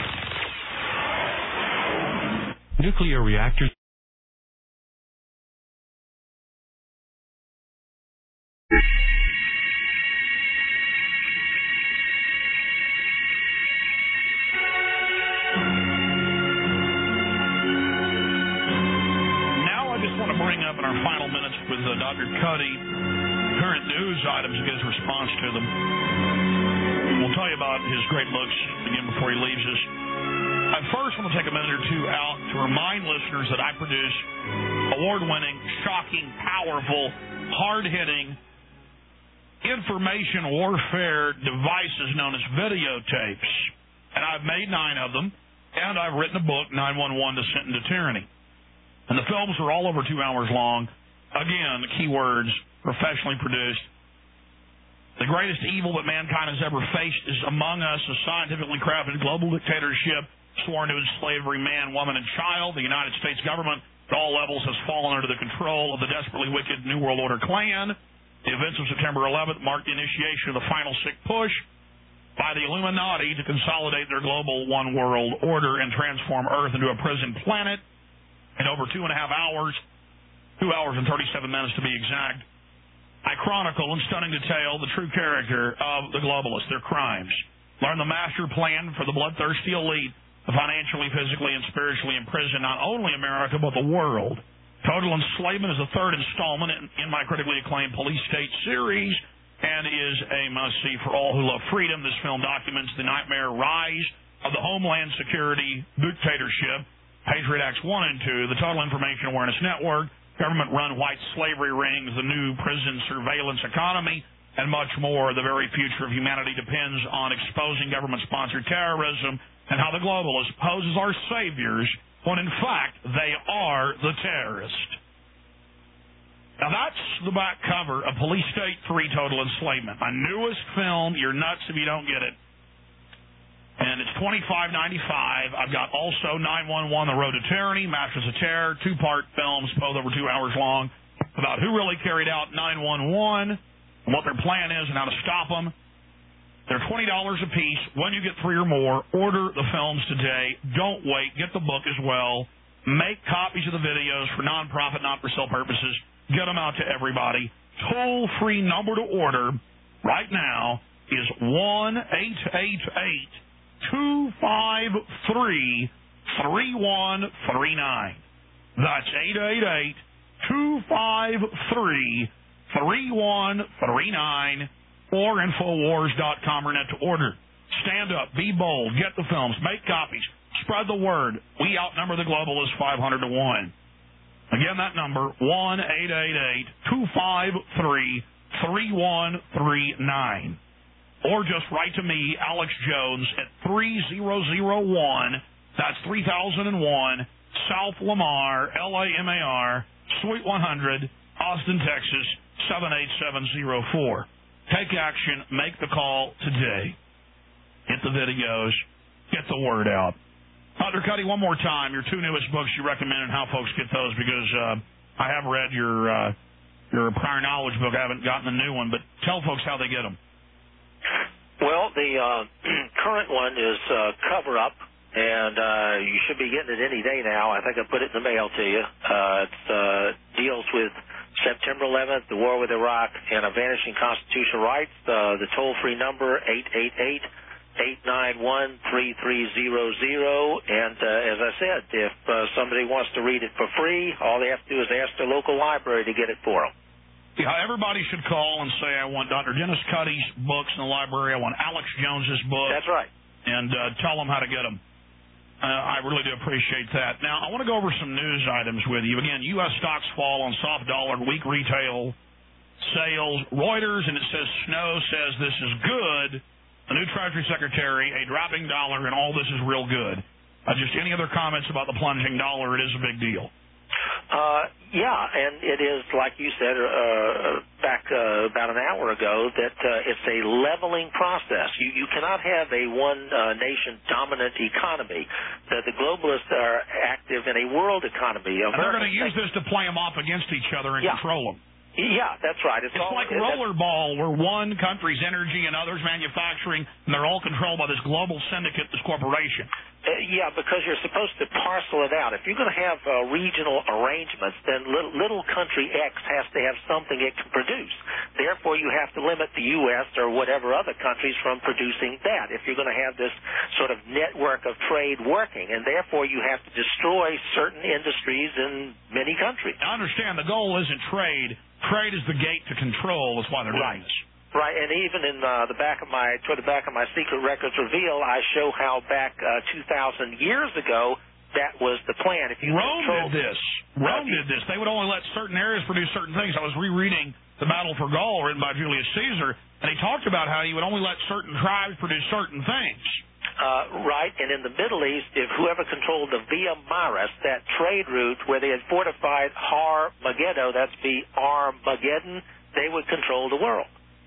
Nuclear reactors. With uh, Doctor Cuddy, current news items, and get his response to them. We'll tell you about his great books again before he leaves us. I first want to take a minute or two out to remind listeners that I produce award-winning, shocking, powerful, hard-hitting information warfare devices known as videotapes. And I've made nine of them, and I've written a book, nine one one Descent into Tyranny. And the films are all over two hours long. Again, the key words, professionally produced. The greatest evil that mankind has ever faced is among us, a scientifically crafted global dictatorship sworn to enslave every man, woman, and child. The United States government at all levels has fallen under the control of the desperately wicked New World Order Klan. The events of September eleventh marked the initiation of the final sick push by the Illuminati to consolidate their global one world order and transform Earth into a prison planet. In over two and a half hours, two hours and thirty-seven minutes to be exact, I chronicle in stunning detail the true character of the globalists, their crimes. Learn the master plan for the bloodthirsty elite to financially, physically, and spiritually imprison not only America, but the world. Total Enslavement is the third installment in, in my critically acclaimed Police State series and is a must-see for all who love freedom. This film documents the nightmare rise of the Homeland Security dictatorship, Patriot Acts one and two, the Total Information Awareness Network, government-run white slavery rings, the new prison surveillance economy, and much more. The very future of humanity depends on exposing government-sponsored terrorism and how the globalists pose as our saviors when, in fact, they are the terrorists. Now, that's the back cover of Police State three Total Enslavement, my newest film. You're nuts if you don't get it. And it's twenty-five ninety-five. I've got also nine one one The Road to Tyranny, Masters of Terror, two-part films, both over two hours long, about who really carried out nine one one, and what their plan is and how to stop them. They're twenty dollars a piece. When you get three or more, order the films today. Don't wait. Get the book as well. Make copies of the videos for nonprofit, not for sale purposes. Get them out to everybody. Toll-free number to order right now is one eight eight eight two five three three one three nine. That's eight eight eight, two five three, three one three nine or Infowars dot com or net to order. Stand up, be bold, get the films, make copies, spread the word. We outnumber the globalists five hundred to one. Again, that number, one eight eight eight, two five three, three one three nine. Or just write to me, Alex Jones, at three thousand one, that's three thousand one, South Lamar, L A M A R, Suite one hundred, Austin, Texas, seven eight seven zero four. Take action, make the call today. Hit the videos, get the word out. Doctor Cuddy, one more time, your two newest books you recommend and how folks get those, because uh, I have read your uh, your prior knowledge book. I haven't gotten the new one, but tell folks how they get them. Well, the uh, current one is uh, Cover Up, and uh, you should be getting it any day now. I think I put it in the mail to you. Uh, it uh, deals with September eleventh, the war with Iraq, and a vanishing constitutional rights. Uh, the toll-free number, eight eight eight, eight nine one, three three zero zero. And uh, as I said, if uh, somebody wants to read it for free, all they have to do is ask their local library to get it for them. Yeah, everybody should call and say, I want Doctor Dennis Cuddy's books in the library. I want Alex Jones's book. That's right. And uh, tell them how to get them. Uh, I really do appreciate that. Now, I want to go over some news items with you. Again, U S stocks fall on soft dollar, weak retail sales. Reuters, and it says Snow says this is good. The new Treasury Secretary, a dropping dollar, and all this is real good. Uh, just any other comments about the plunging dollar? It is a big deal. Uh, yeah, and it is, like you said uh, back uh, about an hour ago, that uh, it's a leveling process. You, you cannot have a one-nation uh, dominant economy. The, the globalists are active in a world economy. And they're going to use this to play them off against each other and yeah. control them. Yeah, that's right. It's, it's all, like rollerball, where one country's energy and others manufacturing, and they're all controlled by this global syndicate, this corporation. Uh, yeah, because you're supposed to parcel it out. If you're going to have uh, regional arrangements, then little, little country X has to have something it can produce. Therefore, you have to limit the U S or whatever other countries from producing that if you're going to have this sort of network of trade working. And therefore, you have to destroy certain industries in many countries. I understand the goal isn't trade. Trade is the gate to control. That's why they're doing this. Right, and even in uh, the back of my, toward the back of my secret records reveal, I show how back uh, two thousand years ago that was the plan. If you Rome control, did this. Rome did this. They would only let certain areas produce certain things. I was rereading The Battle for Gaul, written by Julius Caesar, and he talked about how he would only let certain tribes produce certain things. Uh, right, and in the Middle East, if whoever controlled the Via Maris, that trade route where they had fortified Har Megiddo, that's the Armageddon, they would control the world.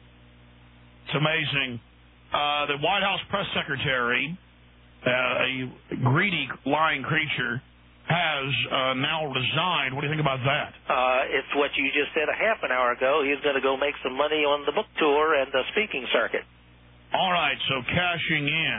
It's amazing. Uh, the White House press secretary, uh, a greedy, lying creature, has uh, now resigned. What do you think about that? Uh, it's what you just said a half an hour ago. He's going to go make some money on the book tour and the speaking circuit. All right, so cashing in.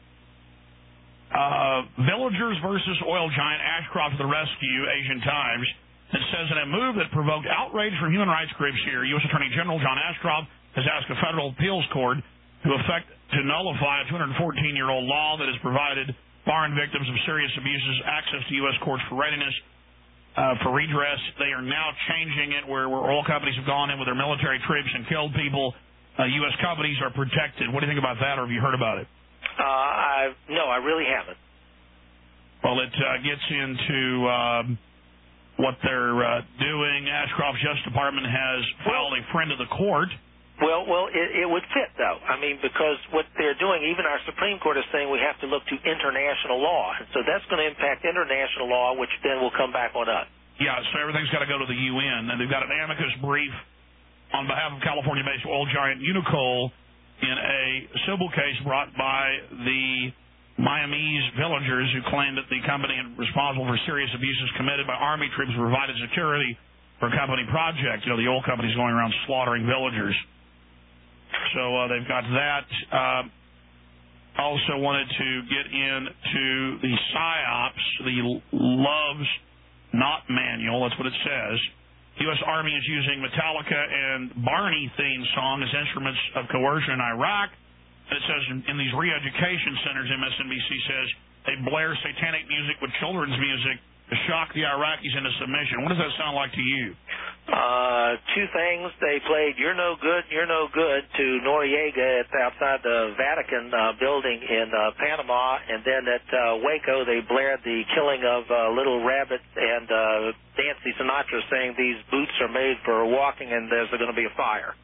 Uh, villagers versus oil giant Ashcroft to the rescue, Asian Times. It says in a move that provoked outrage from human rights groups here, U S Attorney General John Ashcroft has asked a federal appeals court to effect to nullify a two hundred fourteen-year-old law that has provided foreign victims of serious abuses access to U S courts for readiness uh, for redress. They are now changing it where, where oil companies have gone in with their military troops and killed people. Uh, U S companies are protected. What do you think about that, or have you heard about it? Uh, I, no, I really haven't. Well, it uh, gets into um, what they're uh, doing. Ashcroft's Justice Department has filed a friend of the court. Well, well, it, it would fit, though. I mean, because what they're doing, even our Supreme Court is saying we have to look to international law. And so that's going to impact international law, which then will come back on us. Yeah, so everything's got to go to the U N. And they've got an amicus brief on behalf of California-based oil giant Unocal in a civil case brought by the Miami's villagers who claimed that the company responsible for serious abuses committed by Army troops provided security for a company project. You know, the oil company's going around slaughtering villagers. So uh, they've got that. Uh, also wanted to get into the PSYOPs, the Loves Not Manual. That's what it says. U S Army is using Metallica and Barney theme song as instruments of coercion in Iraq. And it says in, in these re-education centers, M S N B C says, they blare satanic music with children's music to shock the Iraqis into submission. What does that sound like to you? Uh, two things. They played "You're No Good, You're No Good" to Noriega at outside the Vatican uh, building in uh, Panama, and then at uh, Waco they blared the killing of uh, Little Rabbit and uh, Nancy Sinatra, saying these boots are made for walking and there's going to be a fire.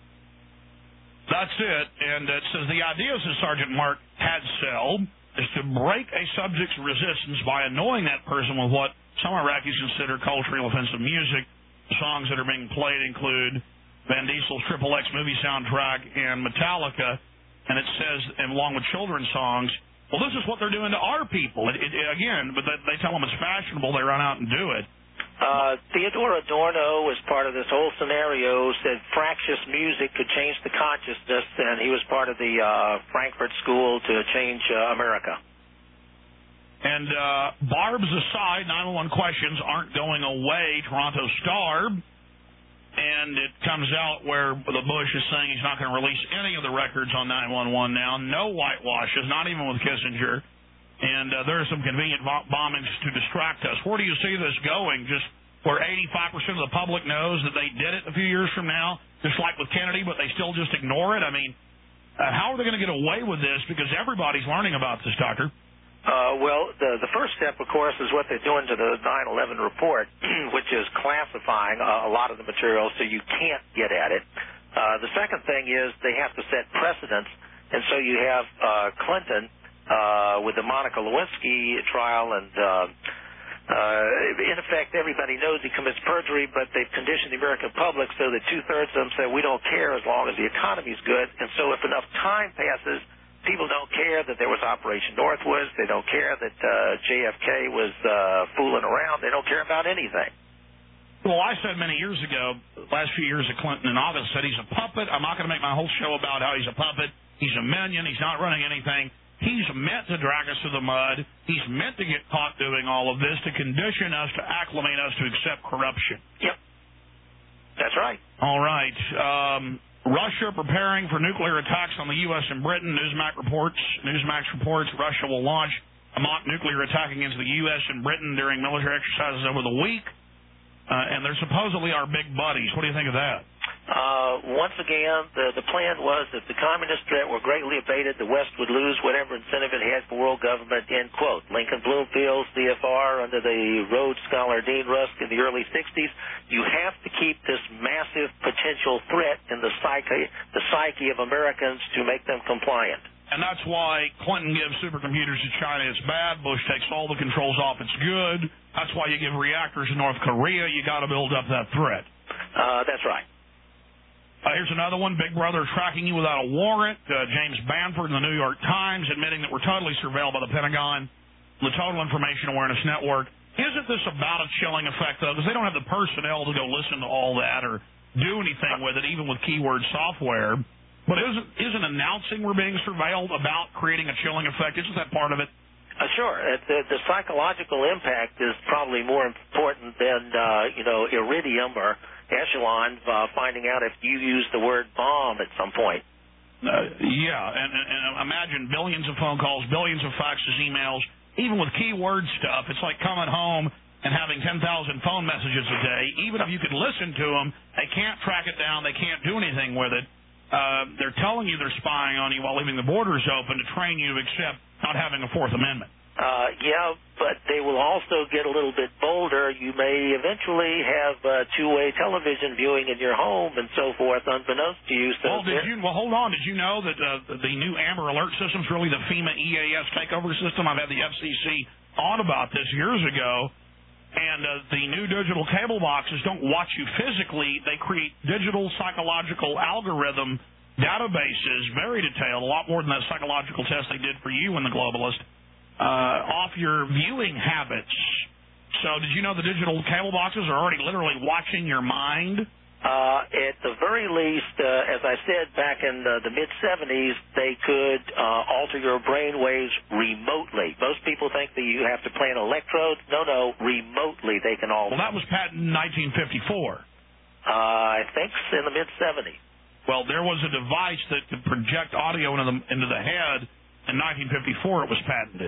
That's it, and it says the idea, says Sergeant Mark Hadsell, is to break a subject's resistance by annoying that person with what some Iraqis consider culturally offensive music. Songs that are being played include Van Diesel's Triple X movie soundtrack and Metallica, and it says, and along with children's songs, well, this is what they're doing to our people. It, it, again, but they, they tell them it's fashionable, they run out and do it. Uh, Theodore Adorno, as part of this whole scenario, said fractious music could change the consciousness, and he was part of the uh, Frankfurt School to Change uh, America. And uh, Barb's aside, nine one one questions aren't going away, Toronto Star. And it comes out where the Bush is saying he's not going to release any of the records on nine one one now. No whitewashes, not even with Kissinger. And uh, there are some convenient bombings to distract us. Where do you see this going? Just where eighty-five percent of the public knows that they did it a few years from now, just like with Kennedy, but they still just ignore it? I mean, uh, how are they going to get away with this? Because everybody's learning about this, Doctor. Uh, well, the, the first step, of course, is what they're doing to the nine eleven report, which is classifying uh, a lot of the material so you can't get at it. Uh, the second thing is they have to set precedents, and so you have uh, Clinton uh, with the Monica Lewinsky trial, and uh, uh, in effect, everybody knows he commits perjury, but they've conditioned the American public so that two-thirds of them say, we don't care as long as the economy's good, and so if enough time passes, people don't care that there was Operation Northwoods. They don't care that uh, J F K was uh, fooling around. They don't care about anything. Well, I said many years ago, the last few years of Clinton in office, said he's a puppet. I'm not going to make my whole show about how he's a puppet. He's a minion. He's not running anything. He's meant to drag us through the mud. He's meant to get caught doing all of this to condition us, to acclimate us to accept corruption. Yep. That's right. All right. Um... Russia preparing for nuclear attacks on the U S and Britain. Newsmax reports, Newsmax reports Russia will launch a mock nuclear attack against the U S and Britain during military exercises over the week. Uh, and they're supposedly our big buddies. What do you think of that? Uh, once again, the, the plan was that the communist threat were greatly abated, the West would lose whatever incentive it had for world government, end quote. Lincoln Bloomfield, C F R, under the Rhodes Scholar Dean Rusk in the early sixties, you have to keep this massive potential threat in the psyche, the psyche of Americans to make them compliant. And that's why Clinton gives supercomputers to China, it's bad. Bush takes all the controls off, it's good. That's why you give reactors to North Korea. You got to build up that threat. Uh, that's right. Uh, here's another one. Big Brother tracking you without a warrant. Uh, James Bamford in the New York Times admitting that we're totally surveilled by the Pentagon, the Total Information Awareness Network. Isn't this about a chilling effect, though? Because they don't have the personnel to go listen to all that or do anything with it, even with keyword software. But isn't, isn't announcing we're being surveilled about creating a chilling effect? Isn't that part of it? Uh, sure. Uh, the, the psychological impact is probably more important than, uh, you know, Iridium or Echelon uh, finding out if you use the word bomb at some point. Uh, yeah, and, and, and imagine billions of phone calls, billions of faxes, emails, even with keyword stuff. It's like coming home and having ten thousand phone messages a day. Even if you could listen to them, they can't track it down. They can't do anything with it. Uh, they're telling you they're spying on you while leaving the borders open to train you to accept not having a Fourth Amendment. Uh, yeah, but they will also get a little bit bolder. You may eventually have uh, two-way television viewing in your home and so forth, unbeknownst to you. So well, did you? Well, hold on. Did you know that uh, the new Amber Alert system is really the FEMA E A S takeover system? I've had the F C C on about this years ago. And uh, the new digital cable boxes don't watch you physically. They create digital psychological algorithm databases, very detailed, a lot more than that psychological test they did for you in The Globalist, uh, off your viewing habits. So did you know the digital cable boxes are already literally watching your mind? Uh, at the very least, uh, as I said back in the, the mid-seventies, they could uh, alter your brain waves remotely. Most people think that you have to plant electrodes. No, no, remotely they can alter. Well, that was patented in nineteen fifty-four. Uh, I think in the mid-seventies. Well, there was a device that could project audio into the, into the head. In nineteen fifty-four, it was patented.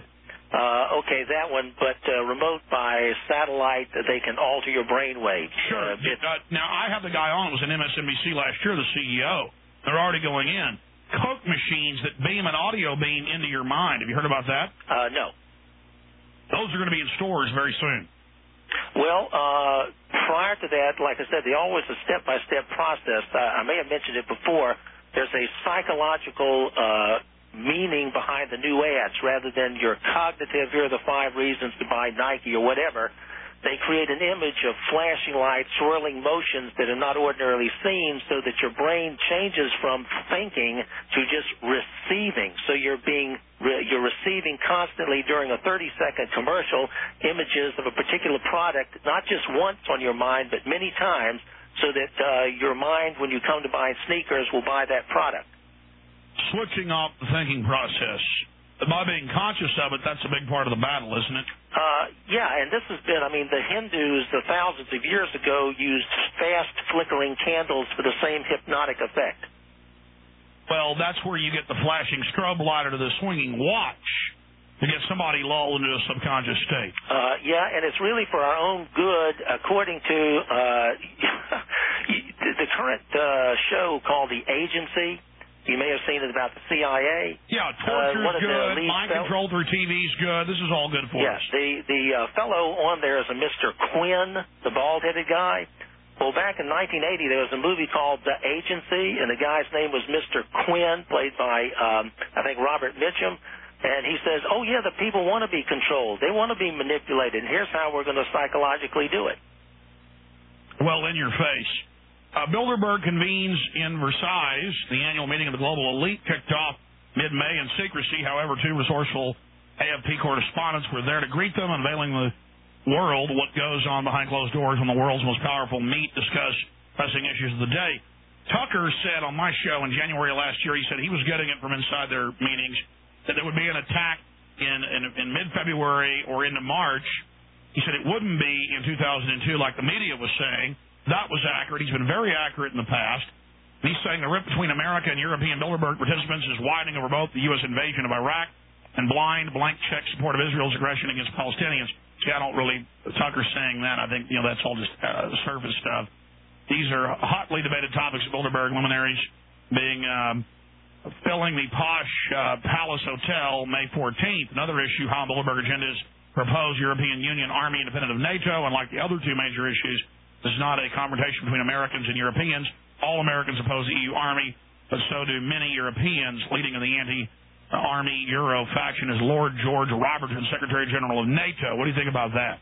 Uh, okay, that one, but uh, remote by satellite, they can alter your brain waves. Sure. Uh, it, uh, now, I have the guy on. It was an M S N B C last year, the C E O. They're already going in. Coke machines that beam an audio beam into your mind. Have you heard about that? Uh, no. Those are going to be in stores very soon. Well, uh, prior to that, like I said, they always a step-by-step process. Uh, I may have mentioned it before. There's a psychological uh, meaning behind the new ads rather than your cognitive, here are the five reasons to buy Nike or whatever. They create an image of flashing lights, swirling motions that are not ordinarily seen so that your brain changes from thinking to just receiving. So you're being you're receiving constantly during a thirty-second commercial images of a particular product, not just once on your mind, but many times, so that uh, your mind, when you come to buy sneakers, will buy that product. Switching off the thinking process. By being conscious of it, that's a big part of the battle, isn't it? Uh, yeah, and this has been, I mean, the Hindus, the thousands of years ago, used fast flickering candles for the same hypnotic effect. Well, that's where you get the flashing strobe light or the swinging watch to get somebody lulled into a subconscious state. Uh, yeah, and it's really for our own good, according to uh, the current uh, show called The Agency. You may have seen it about the C I A. Yeah, torture's uh, good, mind fel- control through T V's good. This is all good for yeah, us. The, the uh, fellow on there is a Mister Quinn, the bald-headed guy. Well, back in nineteen eighty, there was a movie called The Agency, and the guy's name was Mister Quinn, played by, um, I think, Robert Mitchum. And he says, oh, yeah, the people want to be controlled. They want to be manipulated, and here's how we're going to psychologically do it. Well, in your face. Uh, Bilderberg convenes in Versailles. The annual meeting of the global elite kicked off mid-May in secrecy. However, two resourceful A F P correspondents were there to greet them, unveiling the world what goes on behind closed doors when the world's most powerful meet discuss pressing issues of the day. Tucker said on my show in January of last year, he said he was getting it from inside their meetings, that there would be an attack in, in, in mid-February or into March. He said it wouldn't be in two thousand two like the media was saying. That was accurate. He's been very accurate in the past. He's saying the rift between America and European Bilderberg participants is widening over both the U S invasion of Iraq and blind, blank check support of Israel's aggression against Palestinians. See, I don't really, Tucker's saying that. I think, you know, that's all just uh, surface stuff. These are hotly debated topics at Bilderberg luminaries being, um, filling the posh uh, Palace Hotel May fourteenth. Another issue, how Bilderberg agendas propose European Union Army independent of NATO, and like the other two major issues, this is not a confrontation between Americans and Europeans. All Americans oppose the E U Army, but so do many Europeans. Leading in the anti-Army Euro faction is Lord George Robertson, Secretary General of NATO. What do you think about that?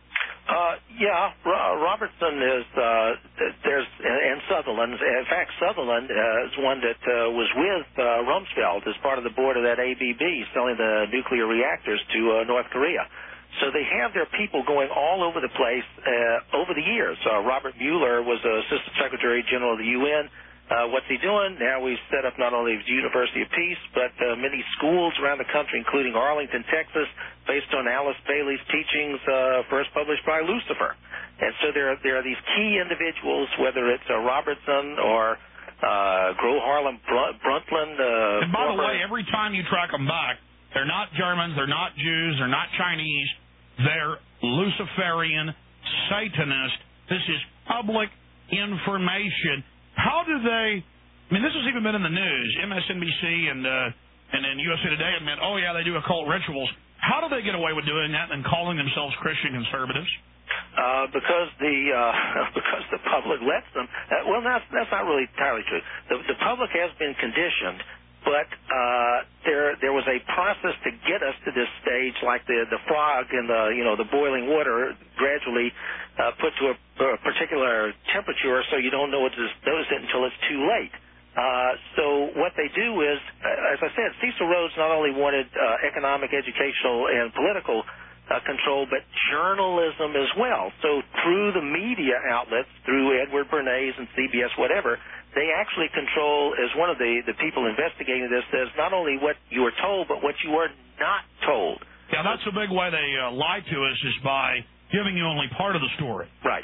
Uh, yeah, Robertson is, uh, there's, and Sutherland. In fact, Sutherland uh, is one that uh, was with uh, Rumsfeld as part of the board of that A B B selling the nuclear reactors to uh, North Korea. So they have their people going all over the place uh, over the years. Uh, Robert Mueller was Assistant Secretary General of the U N. Uh, what's he doing? Now we've set up not only the University of Peace, but uh, many schools around the country, including Arlington, Texas, based on Alice Bailey's teachings, uh, first published by Lucifer. And so there are, there are these key individuals, whether it's uh, Robertson or uh, Gro Harlem Brundtland. Uh, and by former, the way, every time you track them back, they're not Germans, they're not Jews, they're not Chinese. They're Luciferian Satanists. This is public information. How do they? I mean, this has even been in the news. M S N B C and uh, and then U S A Today admit, oh yeah, they do occult rituals. How do they get away with doing that and calling themselves Christian conservatives? Uh, because the uh, because the public lets them. Uh, well, that's that's not really entirely true. The, the public has been conditioned. But uh, there there was a process to get us to this stage, like the the frog in the you know the boiling water gradually uh, put to a, a particular temperature, so you don't know what to notice it until it's too late. Uh, so what they do is, uh, as I said, Cecil Rhodes not only wanted uh, economic, educational, and political uh, control, but journalism as well. So through the media outlets, through Edward Bernays and C B S, whatever, they actually control, as one of the, the people investigating this says, not only what you are told, but what you are not told. Yeah, that's a big way they uh, lie to us, is by giving you only part of the story. Right.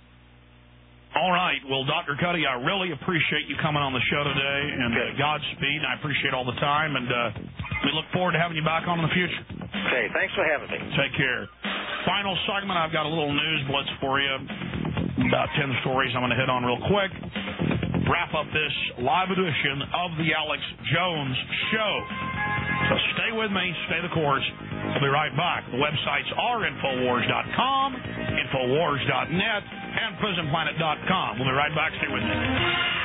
All right. Well, Doctor Cuddy, I really appreciate you coming on the show today, and uh, Godspeed. I appreciate all the time, and uh, we look forward to having you back on in the future. Okay, thanks for having me. Take care. Final segment, I've got a little news blitz for you. About ten stories I'm going to hit on real quick. Wrap up this live edition of the Alex Jones Show. So stay with me, stay the course. We'll be right back. The websites are Infowars dot com, Infowars dot net, and Prison Planet dot com. We'll be right back. Stay with me.